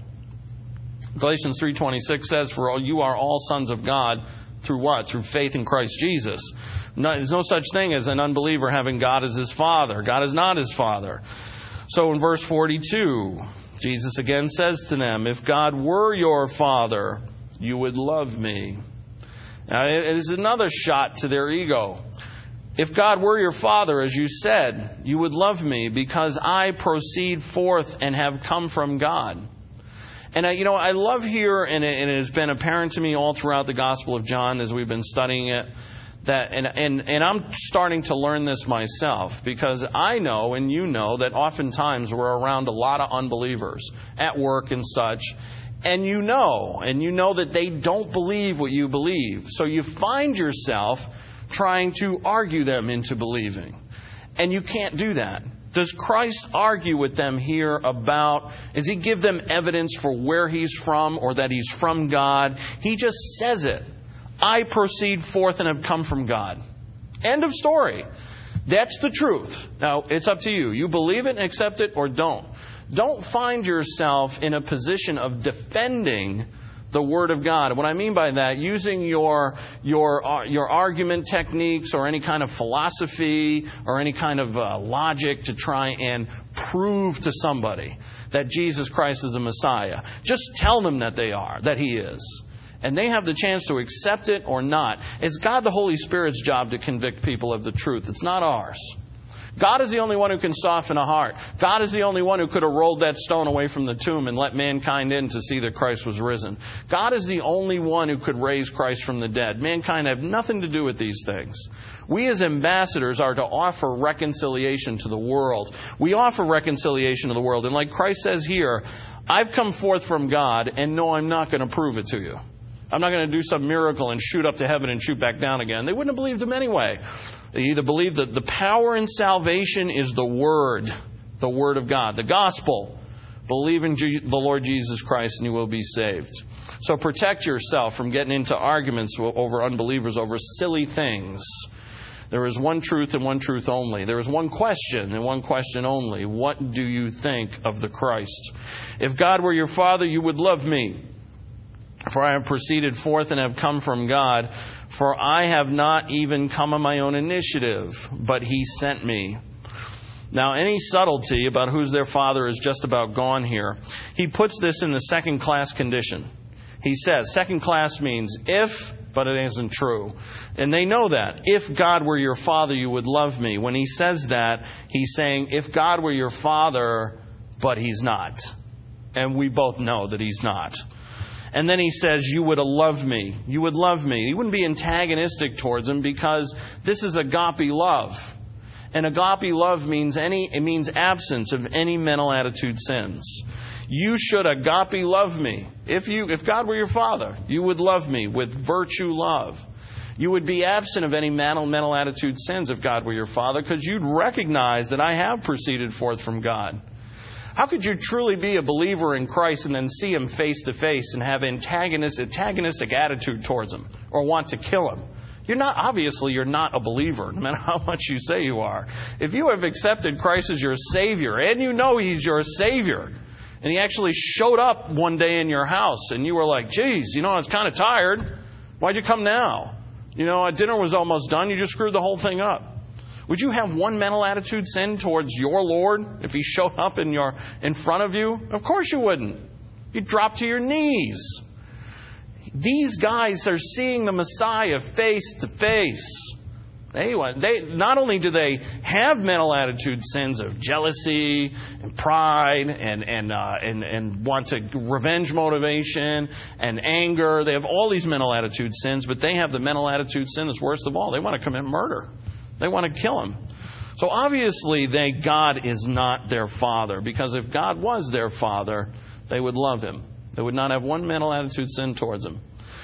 Galatians three twenty-six says, for you are all sons of God through what? Through faith in Christ Jesus. No, there's no such thing as an unbeliever having God as his Father. God is not his Father. So in verse forty-two, Jesus again says to them, if God were your Father, you would love me. Now, it is another shot to their ego. If God were your Father, as you said, you would love me because I proceed forth and have come from God. And, I, you know, I love here, and it, and it has been apparent to me all throughout the Gospel of John as we've been studying it, that, and, and, and I'm starting to learn this myself because I know and you know that oftentimes we're around a lot of unbelievers at work and such. And you know, and you know that they don't believe what you believe. So you find yourself trying to argue them into believing. And you can't do that. Does Christ argue with them here about, does he give them evidence for where he's from or that he's from God? He just says it. I proceed forth and have come from God. End of story. That's the truth. Now, it's up to you. You believe it and accept it or don't. Don't find yourself in a position of defending the Word of God. What I mean by that, using your your uh, your argument techniques or any kind of philosophy or any kind of uh, logic to try and prove to somebody that Jesus Christ is the Messiah. Just tell them that they are, that he is. And they have the chance to accept it or not. It's God the Holy Spirit's job to convict people of the truth. It's not ours. God is the only one who can soften a heart. God is the only one who could have rolled that stone away from the tomb and let mankind in to see that Christ was risen. God is the only one who could raise Christ from the dead. Mankind have nothing to do with these things. We as ambassadors are to offer reconciliation to the world. We offer reconciliation to the world. And like Christ says here, I've come forth from God, and no, I'm not going to prove it to you. I'm not going to do some miracle and shoot up to heaven and shoot back down again. They wouldn't have believed him anyway. They either believe that the power in salvation is the Word, the Word of God, the gospel. Believe in the Lord Jesus Christ and you will be saved. So protect yourself from getting into arguments over unbelievers over silly things. There is one truth and one truth only. There is one question and one question only. What do you think of the Christ? If God were your Father, you would love me. For I have proceeded forth and have come from God. For I have not even come on my own initiative, but He sent me. Now, any subtlety about who's their father is just about gone here. He puts this in the second class condition. He says, second class means if, but it isn't true. And they know that. If God were your father, you would love me. When he says that, he's saying, if God were your father, but He's not. And we both know that He's not. And then he says, you would love me. You would love me. He wouldn't be antagonistic towards him because this is agape love. And agape love means any, it means absence of any mental attitude sins. You should agape love me. If you, if God were your father, you would love me with virtue love. You would be absent of any mental, mental attitude sins if God were your father, because you'd recognize that I have proceeded forth from God. How could you truly be a believer in Christ and then see Him face to face and have antagonistic, antagonistic attitude towards Him or want to kill Him? You're not, obviously, you're not a believer, no matter how much you say you are. If you have accepted Christ as your Savior and you know He's your Savior, and He actually showed up one day in your house and you were like, geez, you know, I was kind of tired. Why'd you come now? You know, dinner was almost done. You just screwed the whole thing up. Would you have one mental attitude sin towards your Lord if He showed up in your in front of you? Of course you wouldn't. You'd drop to your knees. These guys are seeing the Messiah face to face. Anyway, they not only do they have mental attitude sins of jealousy and pride and and uh, and and want to revenge motivation and anger. They have all these mental attitude sins, but they have the mental attitude sin that's worst of all. They want to commit murder. They want to kill Him. So obviously, they God is not their father, because if God was their father, they would love Him. They would not have one mental attitude sin towards Him.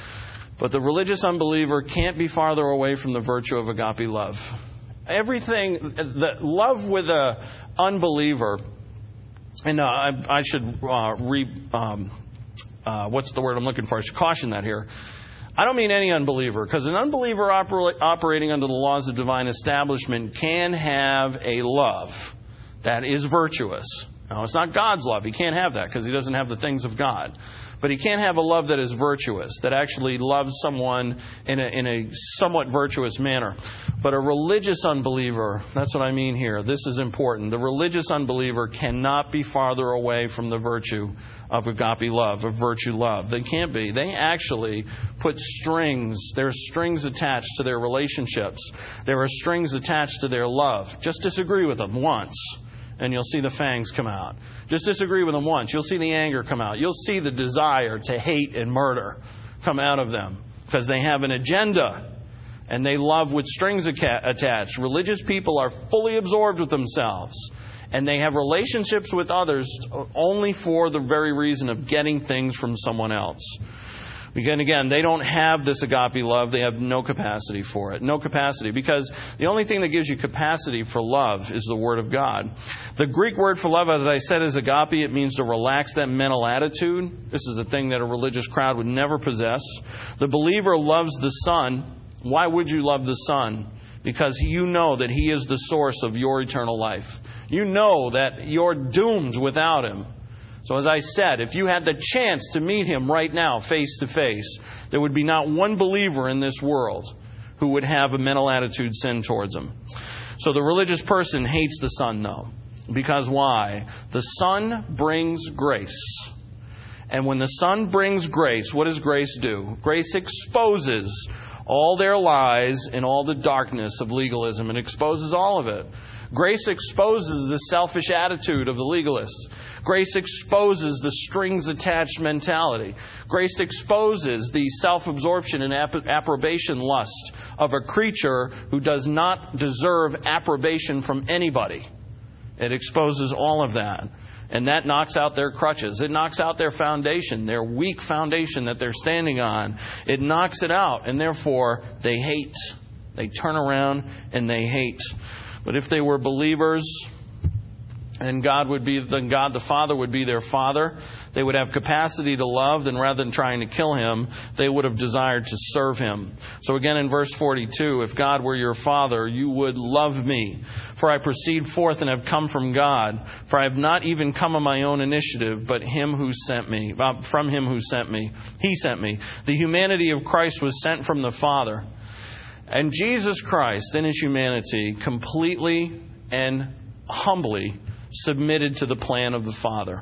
But the religious unbeliever can't be farther away from the virtue of agape love. Everything, the love with an unbeliever, and uh, I, I should uh, re, um, uh, what's the word I'm looking for? I should caution that here. I don't mean any unbeliever, because an unbeliever oper- operating under the laws of divine establishment can have a love that is virtuous. Now, it's not God's love. He can't have that because He doesn't have the things of God. But he can have a love that is virtuous, that actually loves someone in a, in a somewhat virtuous manner. But a religious unbeliever, that's what I mean here. This is important. The religious unbeliever cannot be farther away from the virtue of agape love, of virtue love. They can't be. They actually put strings. There are strings attached to their relationships. There are strings attached to their love. Just disagree with them once, and you'll see the fangs come out. Just disagree with them once. You'll see the anger come out. You'll see the desire to hate and murder come out of them because they have an agenda and they love with strings attached. Religious people are fully absorbed with themselves and they have relationships with others only for the very reason of getting things from someone else. Again, again, they don't have this agape love. They have no capacity for it. No capacity. Because the only thing that gives you capacity for love is the Word of God. The Greek word for love, as I said, is agape. It means to relax that mental attitude. This is a thing that a religious crowd would never possess. The believer loves the Son. Why would you love the Son? Because you know that He is the source of your eternal life. You know that you're doomed without Him. So as I said, if you had the chance to meet Him right now, face to face, there would be not one believer in this world who would have a mental attitude sin towards Him. So the religious person hates the Son, though. Because why? The Son brings grace. And when the Son brings grace, what does grace do? Grace exposes all their lies and all the darkness of legalism. It exposes all of it. Grace exposes the selfish attitude of the legalists. Grace exposes the strings-attached mentality. Grace exposes the self-absorption and ap- approbation lust of a creature who does not deserve approbation from anybody. It exposes all of that. And that knocks out their crutches. It knocks out their foundation, their weak foundation that they're standing on. It knocks it out, and therefore they hate. They turn around and they hate. But if they were believers, and God would be, then God the Father would be their Father. They would have capacity to love, then rather than trying to kill Him, they would have desired to serve Him. So again in verse forty-two, if God were your Father, you would love me. For I proceed forth and have come from God. For I have not even come of my own initiative, but Him who sent me, uh, from Him who sent me. He sent me. The humanity of Christ was sent from the Father. And Jesus Christ, in His humanity, completely and humbly submitted to the plan of the Father.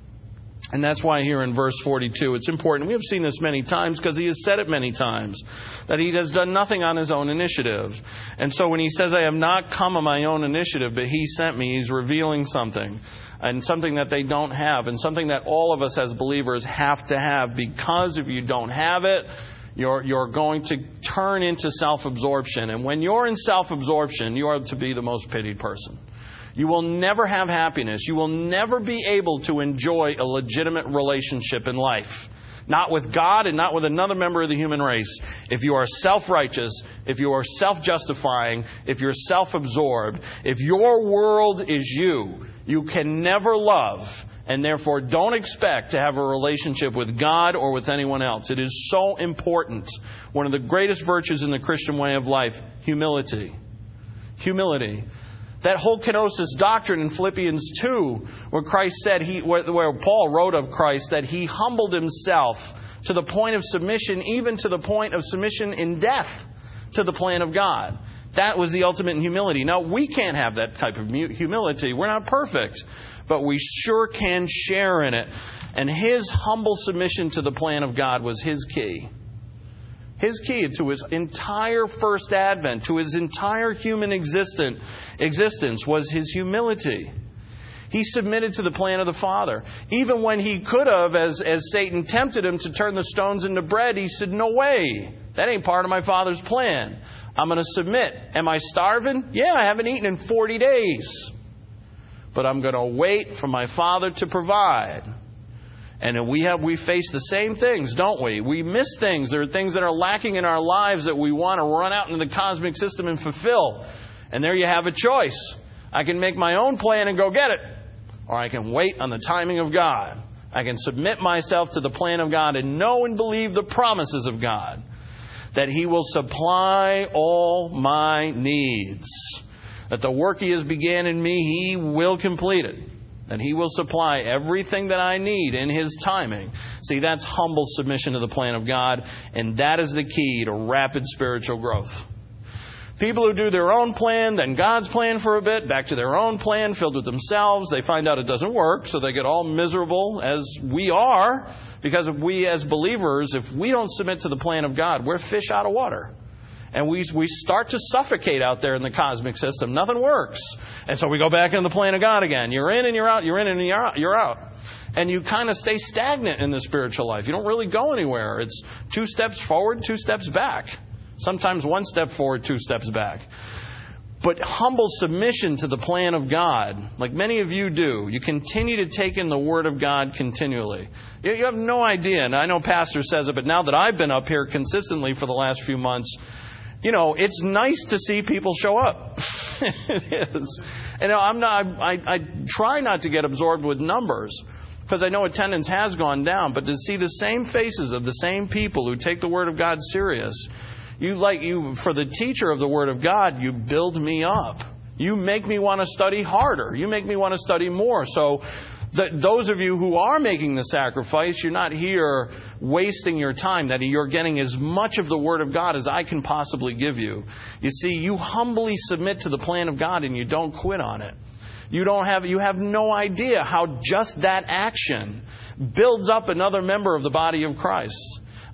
And that's why here in verse forty-two, it's important. We have seen this many times because He has said it many times, that He has done nothing on His own initiative. And so when He says, I have not come of my own initiative, but He sent me, He's revealing something. And something that they don't have. And something that all of us as believers have to have. Because if you don't have it, You're, you're going to turn into self-absorption. And when you're in self-absorption, you are to be the most pitied person. You will never have happiness. You will never be able to enjoy a legitimate relationship in life. Not with God and not with another member of the human race. If you are self-righteous, if you are self-justifying, if you're self-absorbed, if your world is you, you can never love. And therefore, don't expect to have a relationship with God or with anyone else. It is so important. One of the greatest virtues in the Christian way of life, humility. Humility. That whole kenosis doctrine in Philippians two, where Christ said, he, where, where Paul wrote of Christ, that He humbled Himself to the point of submission, even to the point of submission in death to the plan of God. That was the ultimate in humility. Now, we can't have that type of humility. We're not perfect. But we sure can share in it. And His humble submission to the plan of God was His key. His key to His entire first advent, to His entire human existence, existence was His humility. He submitted to the plan of the Father. Even when He could have, as, as Satan tempted Him to turn the stones into bread, He said, no way. That ain't part of my Father's plan. I'm going to submit. Am I starving? Yeah, I haven't eaten in forty days. But I'm going to wait for my Father to provide. And we have we face the same things, don't we? We miss things. There are things that are lacking in our lives that we want to run out into the cosmic system and fulfill. And there you have a choice. I can make my own plan and go get it. Or I can wait on the timing of God. I can submit myself to the plan of God and know and believe the promises of God. That He will supply all my needs. That the work He has began in me, He will complete it. And He will supply everything that I need in His timing. See, that's humble submission to the plan of God. And that is the key to rapid spiritual growth. People who do their own plan, then God's plan for a bit, back to their own plan, filled with themselves. They find out it doesn't work, so they get all miserable, as we are. Because if we as believers, if we don't submit to the plan of God, we're fish out of water. And we we start to suffocate out there in the cosmic system. Nothing works. And so we go back into the plan of God again. You're in and you're out. You're in and you're out. You're out. And you kind of stay stagnant in the spiritual life. You don't really go anywhere. It's two steps forward, two steps back. Sometimes one step forward, two steps back. But humble submission to the plan of God, like many of you do, you continue to take in the Word of God continually. You have no idea, and I know Pastor says it, but now that I've been up here consistently for the last few months, you know, it's nice to see people show up. It is. And I'm not, I, I try not to get absorbed with numbers because I know attendance has gone down. But to see the same faces of the same people who take the Word of God serious, you like you for the teacher of the Word of God, you build me up. You make me want to study harder. You make me want to study more. So the, those of you who are making the sacrifice, you're not here wasting your time, that you're getting as much of the Word of God as I can possibly give you. You see, you humbly submit to the plan of God and you don't quit on it. You don't have, you have no idea how just that action builds up another member of the body of Christ.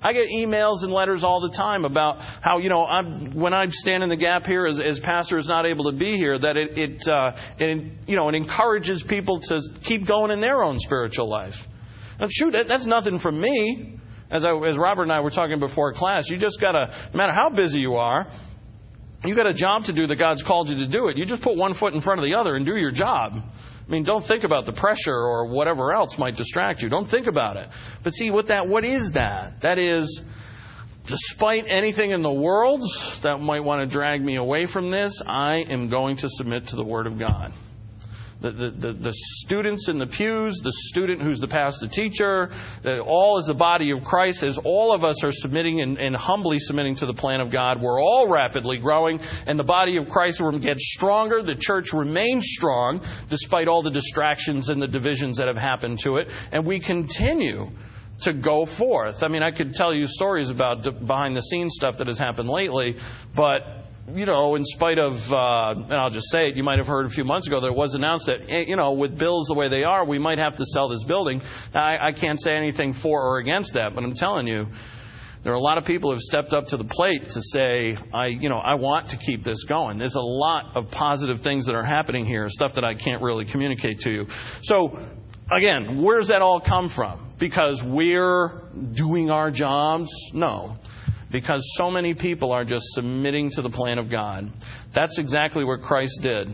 I get emails and letters all the time about how, you know, I'm, when I stand in the gap here as, as pastor is not able to be here, that it, it, uh, it, you know, it encourages people to keep going in their own spiritual life. And shoot, that, that's nothing from me. As, I, as Robert and I were talking before class, you just got to, no matter how busy you are, you got a job to do that God's called you to do it. You just put one foot in front of the other and do your job. I mean, don't think about the pressure or whatever else might distract you. Don't think about it. But see, what that what is that? That is, despite anything in the world that might want to drag me away from this, I am going to submit to the Word of God. The, the, the, the students in the pews, the student who's the pastor teacher, the, all as the body of Christ, as all of us are submitting and, and humbly submitting to the plan of God, we're all rapidly growing, and the body of Christ gets stronger. The church remains strong despite all the distractions and the divisions that have happened to it, and we continue to go forth. I mean, I could tell you stories about behind-the-scenes stuff that has happened lately, but you know, in spite of, uh, and I'll just say it, you might have heard a few months ago that it was announced that, you know, with bills the way they are, we might have to sell this building. I, I can't say anything for or against that, but I'm telling you, there are a lot of people who have stepped up to the plate to say, I, you know, I want to keep this going. There's a lot of positive things that are happening here, stuff that I can't really communicate to you. So, again, where does that all come from? Because we're doing our jobs? No. Because so many people are just submitting to the plan of God. That's exactly what Christ did.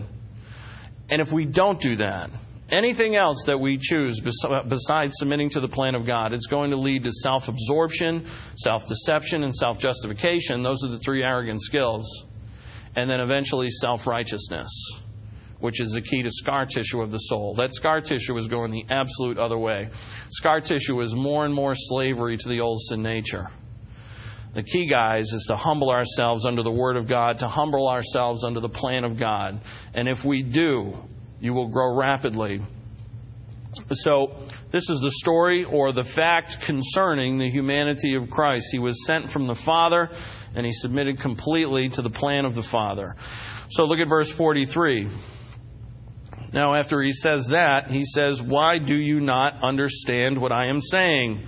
And if we don't do that, anything else that we choose besides submitting to the plan of God, it's going to lead to self-absorption, self-deception, and self-justification. Those are the three arrogant skills. And then eventually self-righteousness, which is the key to scar tissue of the soul. That scar tissue is going the absolute other way. Scar tissue is more and more slavery to the old sin nature. The key, guys, is to humble ourselves under the Word of God, to humble ourselves under the plan of God. And if we do, you will grow rapidly. So, this is the story or the fact concerning the humanity of Christ. He was sent from the Father, and He submitted completely to the plan of the Father. So, look at verse forty-three. Now, after He says that, He says, "Why do you not understand what I am saying?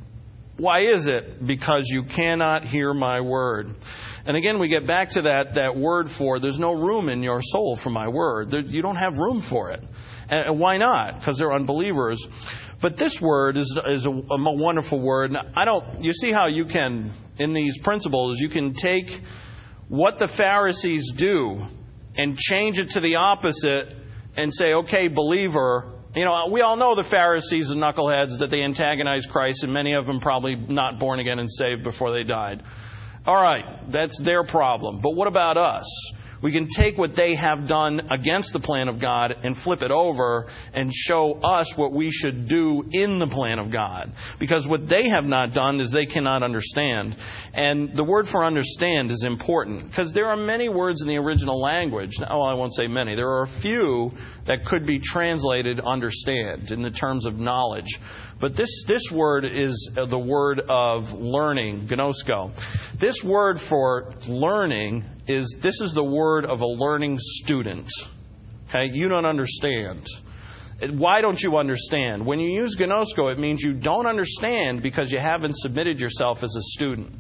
Why is it? Because you cannot hear my word." And again, we get back to that, that word for, there's no room in your soul for my word. There, you don't have room for it. And, and why not? Because they're unbelievers. But this word is, is a, a wonderful word. I don't, you see how you can, in these principles, you can take what the Pharisees do and change it to the opposite and say, okay, believer, you know, we all know the Pharisees and knuckleheads, that they antagonized Christ, and many of them probably not born again and saved before they died. All right, that's their problem. But what about us? We can take what they have done against the plan of God and flip it over and show us what we should do in the plan of God. Because what they have not done is they cannot understand. And the word for understand is important, because there are many words in the original language. Oh, I won't say many. There are a few that could be translated understand in the terms of knowledge. But this, this word is the word of learning, gnosko. This word for learning is, this is the word of a learning student. Okay, you don't understand. Why don't you understand? When you use gnosko, it means you don't understand because you haven't submitted yourself as a student.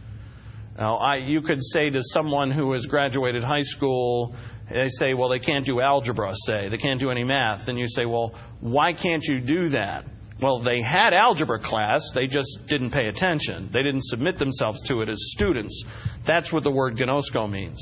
Now, I, you could say to someone who has graduated high school, they say, well, they can't do algebra, say. They can't do any math. And you say, well, why can't you do that? Well, they had algebra class, they just didn't pay attention. They didn't submit themselves to it as students. That's what the word gnosko means.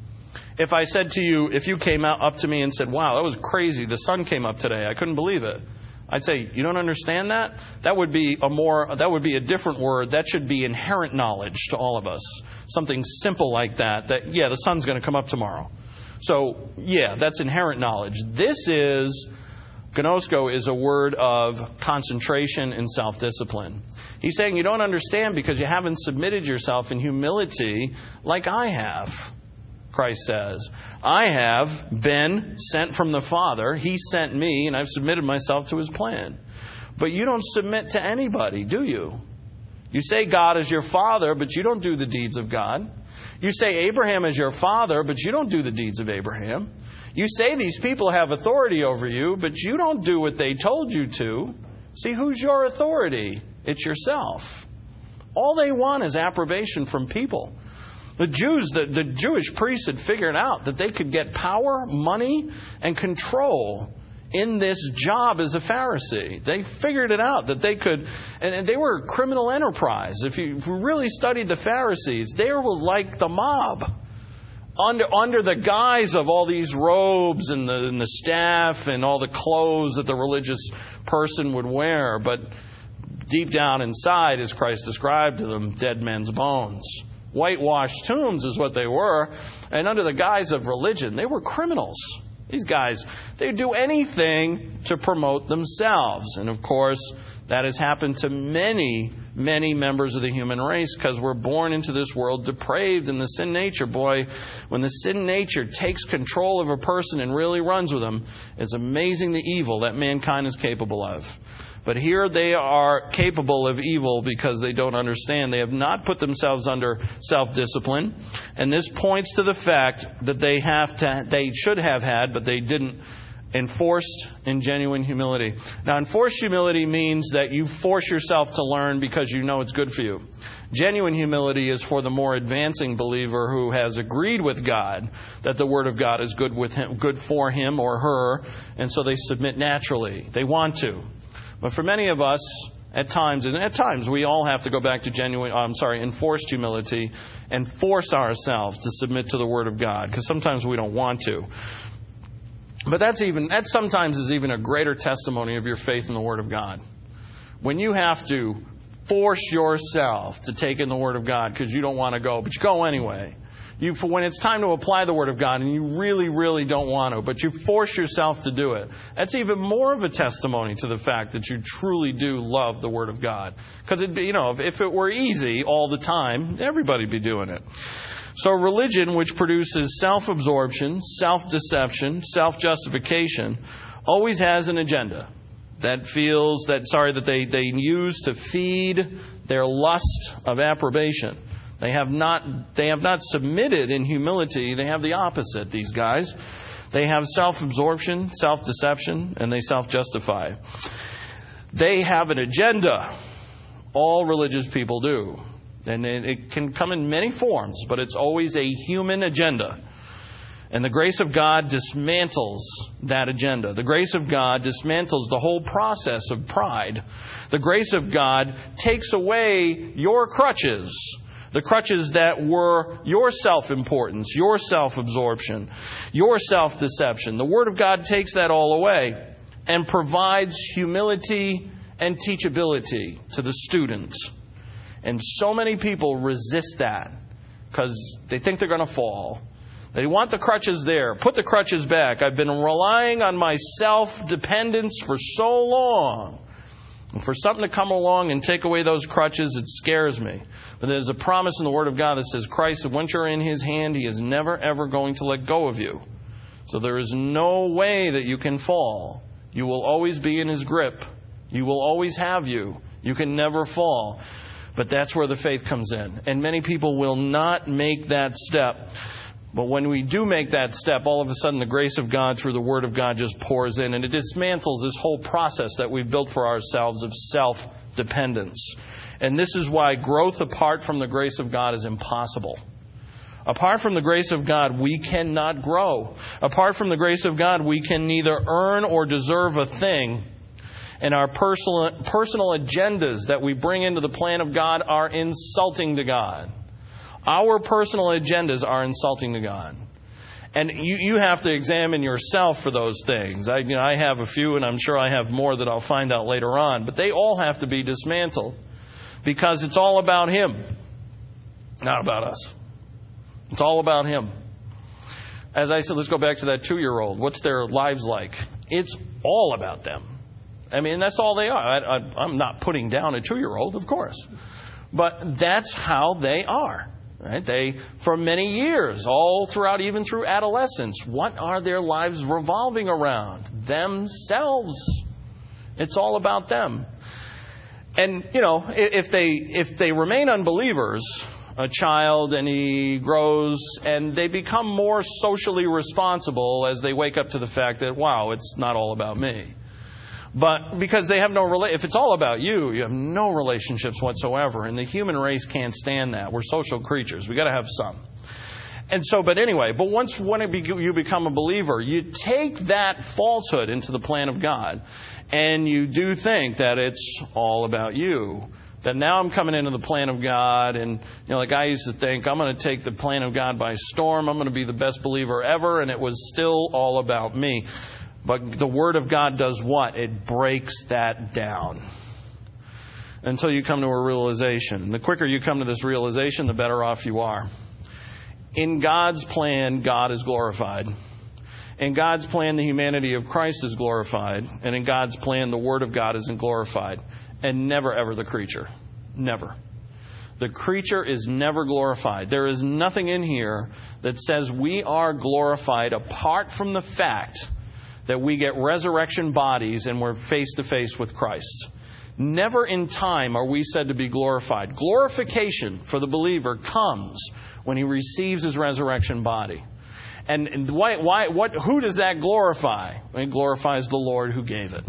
If I said to you, if you came out up to me and said, wow, that was crazy, the sun came up today, I couldn't believe it. I'd say, you don't understand that? That would be a more, that would be a different word. That should be inherent knowledge to all of us. Something simple like that, that, yeah, the sun's going to come up tomorrow. So, yeah, that's inherent knowledge. This is... Gnosko is a word of concentration and self-discipline. He's saying you don't understand because you haven't submitted yourself in humility like I have, Christ says. I have been sent from the Father. He sent me, and I've submitted myself to His plan. But you don't submit to anybody, do you? You say God is your Father, but you don't do the deeds of God. You say Abraham is your father, but you don't do the deeds of Abraham. You say these people have authority over you, but you don't do what they told you to. See, who's your authority? It's yourself. All they want is approbation from people. The Jews, the, the Jewish priests had figured out that they could get power, money, and control in this job as a Pharisee. They figured it out that they could, and they were a criminal enterprise. If you, if you really studied the Pharisees, they were like the mob. Under, under the guise of all these robes and the, and the staff and all the clothes that the religious person would wear. But deep down inside, as Christ described to them, dead men's bones. Whitewashed tombs is what they were. And under the guise of religion, they were criminals. These guys, they'd do anything to promote themselves. And of course, that has happened to many, many members of the human race because we're born into this world depraved in the sin nature. Boy, when the sin nature takes control of a person and really runs with them, it's amazing the evil that mankind is capable of. But here they are capable of evil because they don't understand. They have not put themselves under self-discipline. And this points to the fact that they have to, they should have had, but they didn't, enforced and genuine humility. Now, enforced humility means that you force yourself to learn because you know it's good for you. Genuine humility is for the more advancing believer who has agreed with God that the Word of God is good with him, good for him or her, and so they submit naturally. They want to. But for many of us, at times, and at times we all have to go back to genuine, I'm sorry, enforced humility and force ourselves to submit to the Word of God, because sometimes we don't want to. But that's even that sometimes is even a greater testimony of your faith in the Word of God. When you have to force yourself to take in the Word of God because you don't want to go, but you go anyway. You, when it's time to apply the Word of God and you really, really don't want to, but you force yourself to do it, that's even more of a testimony to the fact that you truly do love the Word of God. Because, you know, if, if it were easy all the time, everybody'd be doing it. So religion, which produces self-absorption, self-deception, self-justification, always has an agenda that feels that, sorry, that they, they use to feed their lust of approbation. They have not they have not submitted in humility. They have the opposite, these guys. They have self-absorption, self-deception, and they self-justify. They have an agenda. All religious people do. And it, it can come in many forms, but it's always a human agenda. And the grace of God dismantles that agenda. The grace of God dismantles the whole process of pride. The grace of God takes away your crutches. The crutches that were your self-importance, your self-absorption, your self-deception. The Word of God takes that all away and provides humility and teachability to the student. And so many people resist that because they think they're going to fall. They want the crutches there. Put the crutches back. I've been relying on my self-dependence for so long. And for something to come along and take away those crutches, it scares me. But there's a promise in the Word of God that says, Christ, once you're in His hand, He is never, ever going to let go of you. So there is no way that you can fall. You will always be in His grip. You will always have you. You can never fall. But that's where the faith comes in. And many people will not make that step. But when we do make that step, all of a sudden the grace of God through the Word of God just pours in. And it dismantles this whole process that we've built for ourselves of self-dependence. And this is why growth apart from the grace of God is impossible. Apart from the grace of God, we cannot grow. Apart from the grace of God, we can neither earn or deserve a thing. And our personal, personal agendas that we bring into the plan of God are insulting to God. Our personal agendas are insulting to God. And you, you have to examine yourself for those things. I, you know, I have a few, and I'm sure I have more that I'll find out later on. But they all have to be dismantled. Because it's all about Him. Not about us. It's all about Him. As I said, let's go back to that two-year-old. What's their lives like? It's all about them. I mean, that's all they are. I, I, I'm not putting down a two-year-old, of course. But that's how they are. Right? They, for many years, all throughout, even through adolescence, what are their lives revolving around? Themselves. It's all about them. And, you know, if they if they remain unbelievers, a child, and he grows, and they become more socially responsible as they wake up to the fact that, wow, it's not all about me. But because they have no rela- if it's all about you, you have no relationships whatsoever. And the human race can't stand that. We're social creatures. We got to have some. And so, but anyway, but once when it be, you become a believer, you take that falsehood into the plan of God. And you do think that it's all about you. That now I'm coming into the plan of God, and you know, like I used to think, I'm going to take the plan of God by storm. I'm going to be the best believer ever, and it was still all about me. But the Word of God does what? It breaks that down until you come to a realization. And the quicker you come to this realization, the better off you are. In God's plan, God is glorified. In God's plan, the humanity of Christ is glorified. And in God's plan, the Word of God isn't glorified. And never, ever the creature. Never. The creature is never glorified. There is nothing in here that says we are glorified apart from the fact that we get resurrection bodies and we're face to face with Christ. Never in time are we said to be glorified. Glorification for the believer comes when he receives his resurrection body. And, and why, why, what, who does that glorify? It glorifies the Lord who gave it.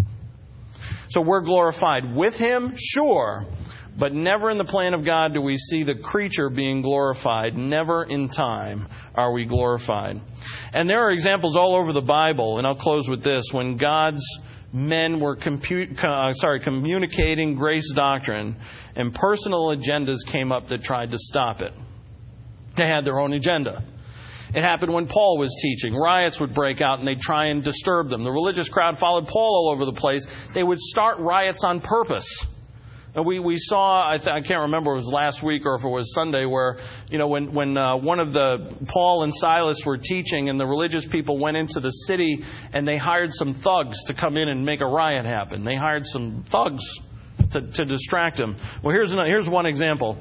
So we're glorified with Him, sure, but never in the plan of God do we see the creature being glorified. Never in time are we glorified. And there are examples all over the Bible, and I'll close with this. When God's men were compute, uh, sorry, communicating grace doctrine, and personal agendas came up that tried to stop it. They had their own agenda. It happened when Paul was teaching. Riots would break out and they'd try and disturb them. The religious crowd followed Paul all over the place. They would start riots on purpose. And we, we saw, I, th- I can't remember if it was last week or if it was Sunday, where, you know, when, when uh, one of the, Paul and Silas were teaching and the religious people went into the city and they hired some thugs to come in and make a riot happen. They hired some thugs to, to distract them. Well, here's, another, here's one example.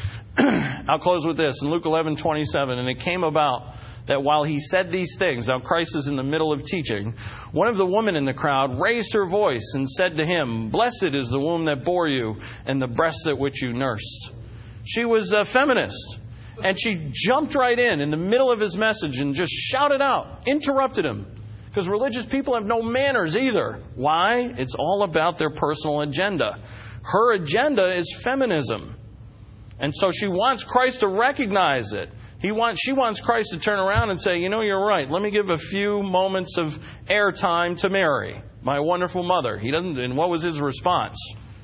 I'll close with this. In Luke eleven twenty-seven, and it came about that while he said these things, now Christ is in the middle of teaching, one of the women in the crowd raised her voice and said to him, "Blessed is the womb that bore you and the breasts at which you nursed." She was a feminist, and she jumped right in in the middle of his message and just shouted out, interrupted him. Because religious people have no manners either. Why? It's all about their personal agenda. Her agenda is feminism. And so she wants Christ to recognize it. He wants, she wants Christ to turn around and say, you know, you're right. Let me give a few moments of airtime to Mary, my wonderful mother. He doesn't. And what was his response?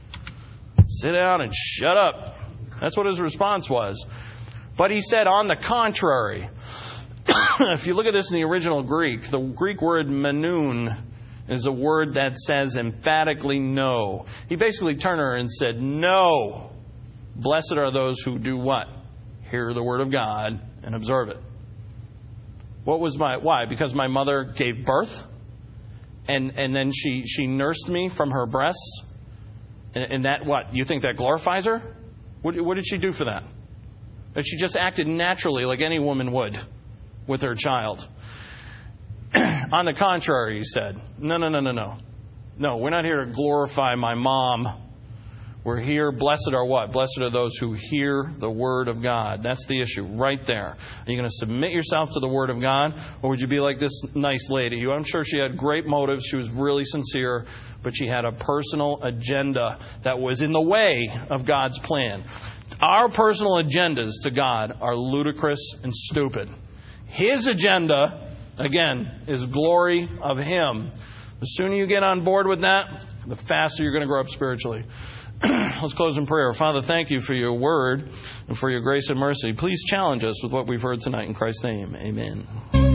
Sit down and shut up. That's what his response was. But he said, on the contrary, if you look at this in the original Greek, the Greek word menoon is a word that says emphatically no. He basically turned to her and said, no. Blessed are those who do what? Hear the word of God and observe it. What was my, why? Because my mother gave birth and, and then she, she nursed me from her breasts. And, and that, what? You think that glorifies her? What, what did she do for that? That she just acted naturally like any woman would with her child. On the contrary, he said, no, no, no, no, no. No, we're not here to glorify my mom. We're here, blessed are what? Blessed are those who hear the Word of God. That's the issue right there. Are you going to submit yourself to the Word of God? Or would you be like this nice lady who I'm sure she had great motives. She was really sincere, but she had a personal agenda that was in the way of God's plan. Our personal agendas to God are ludicrous and stupid. His agenda, again, is glory of Him. The sooner you get on board with that, the faster you're going to grow up spiritually. Let's close in prayer. Father, thank you for your word and for your grace and mercy. Please challenge us with what we've heard tonight in Christ's name. Amen.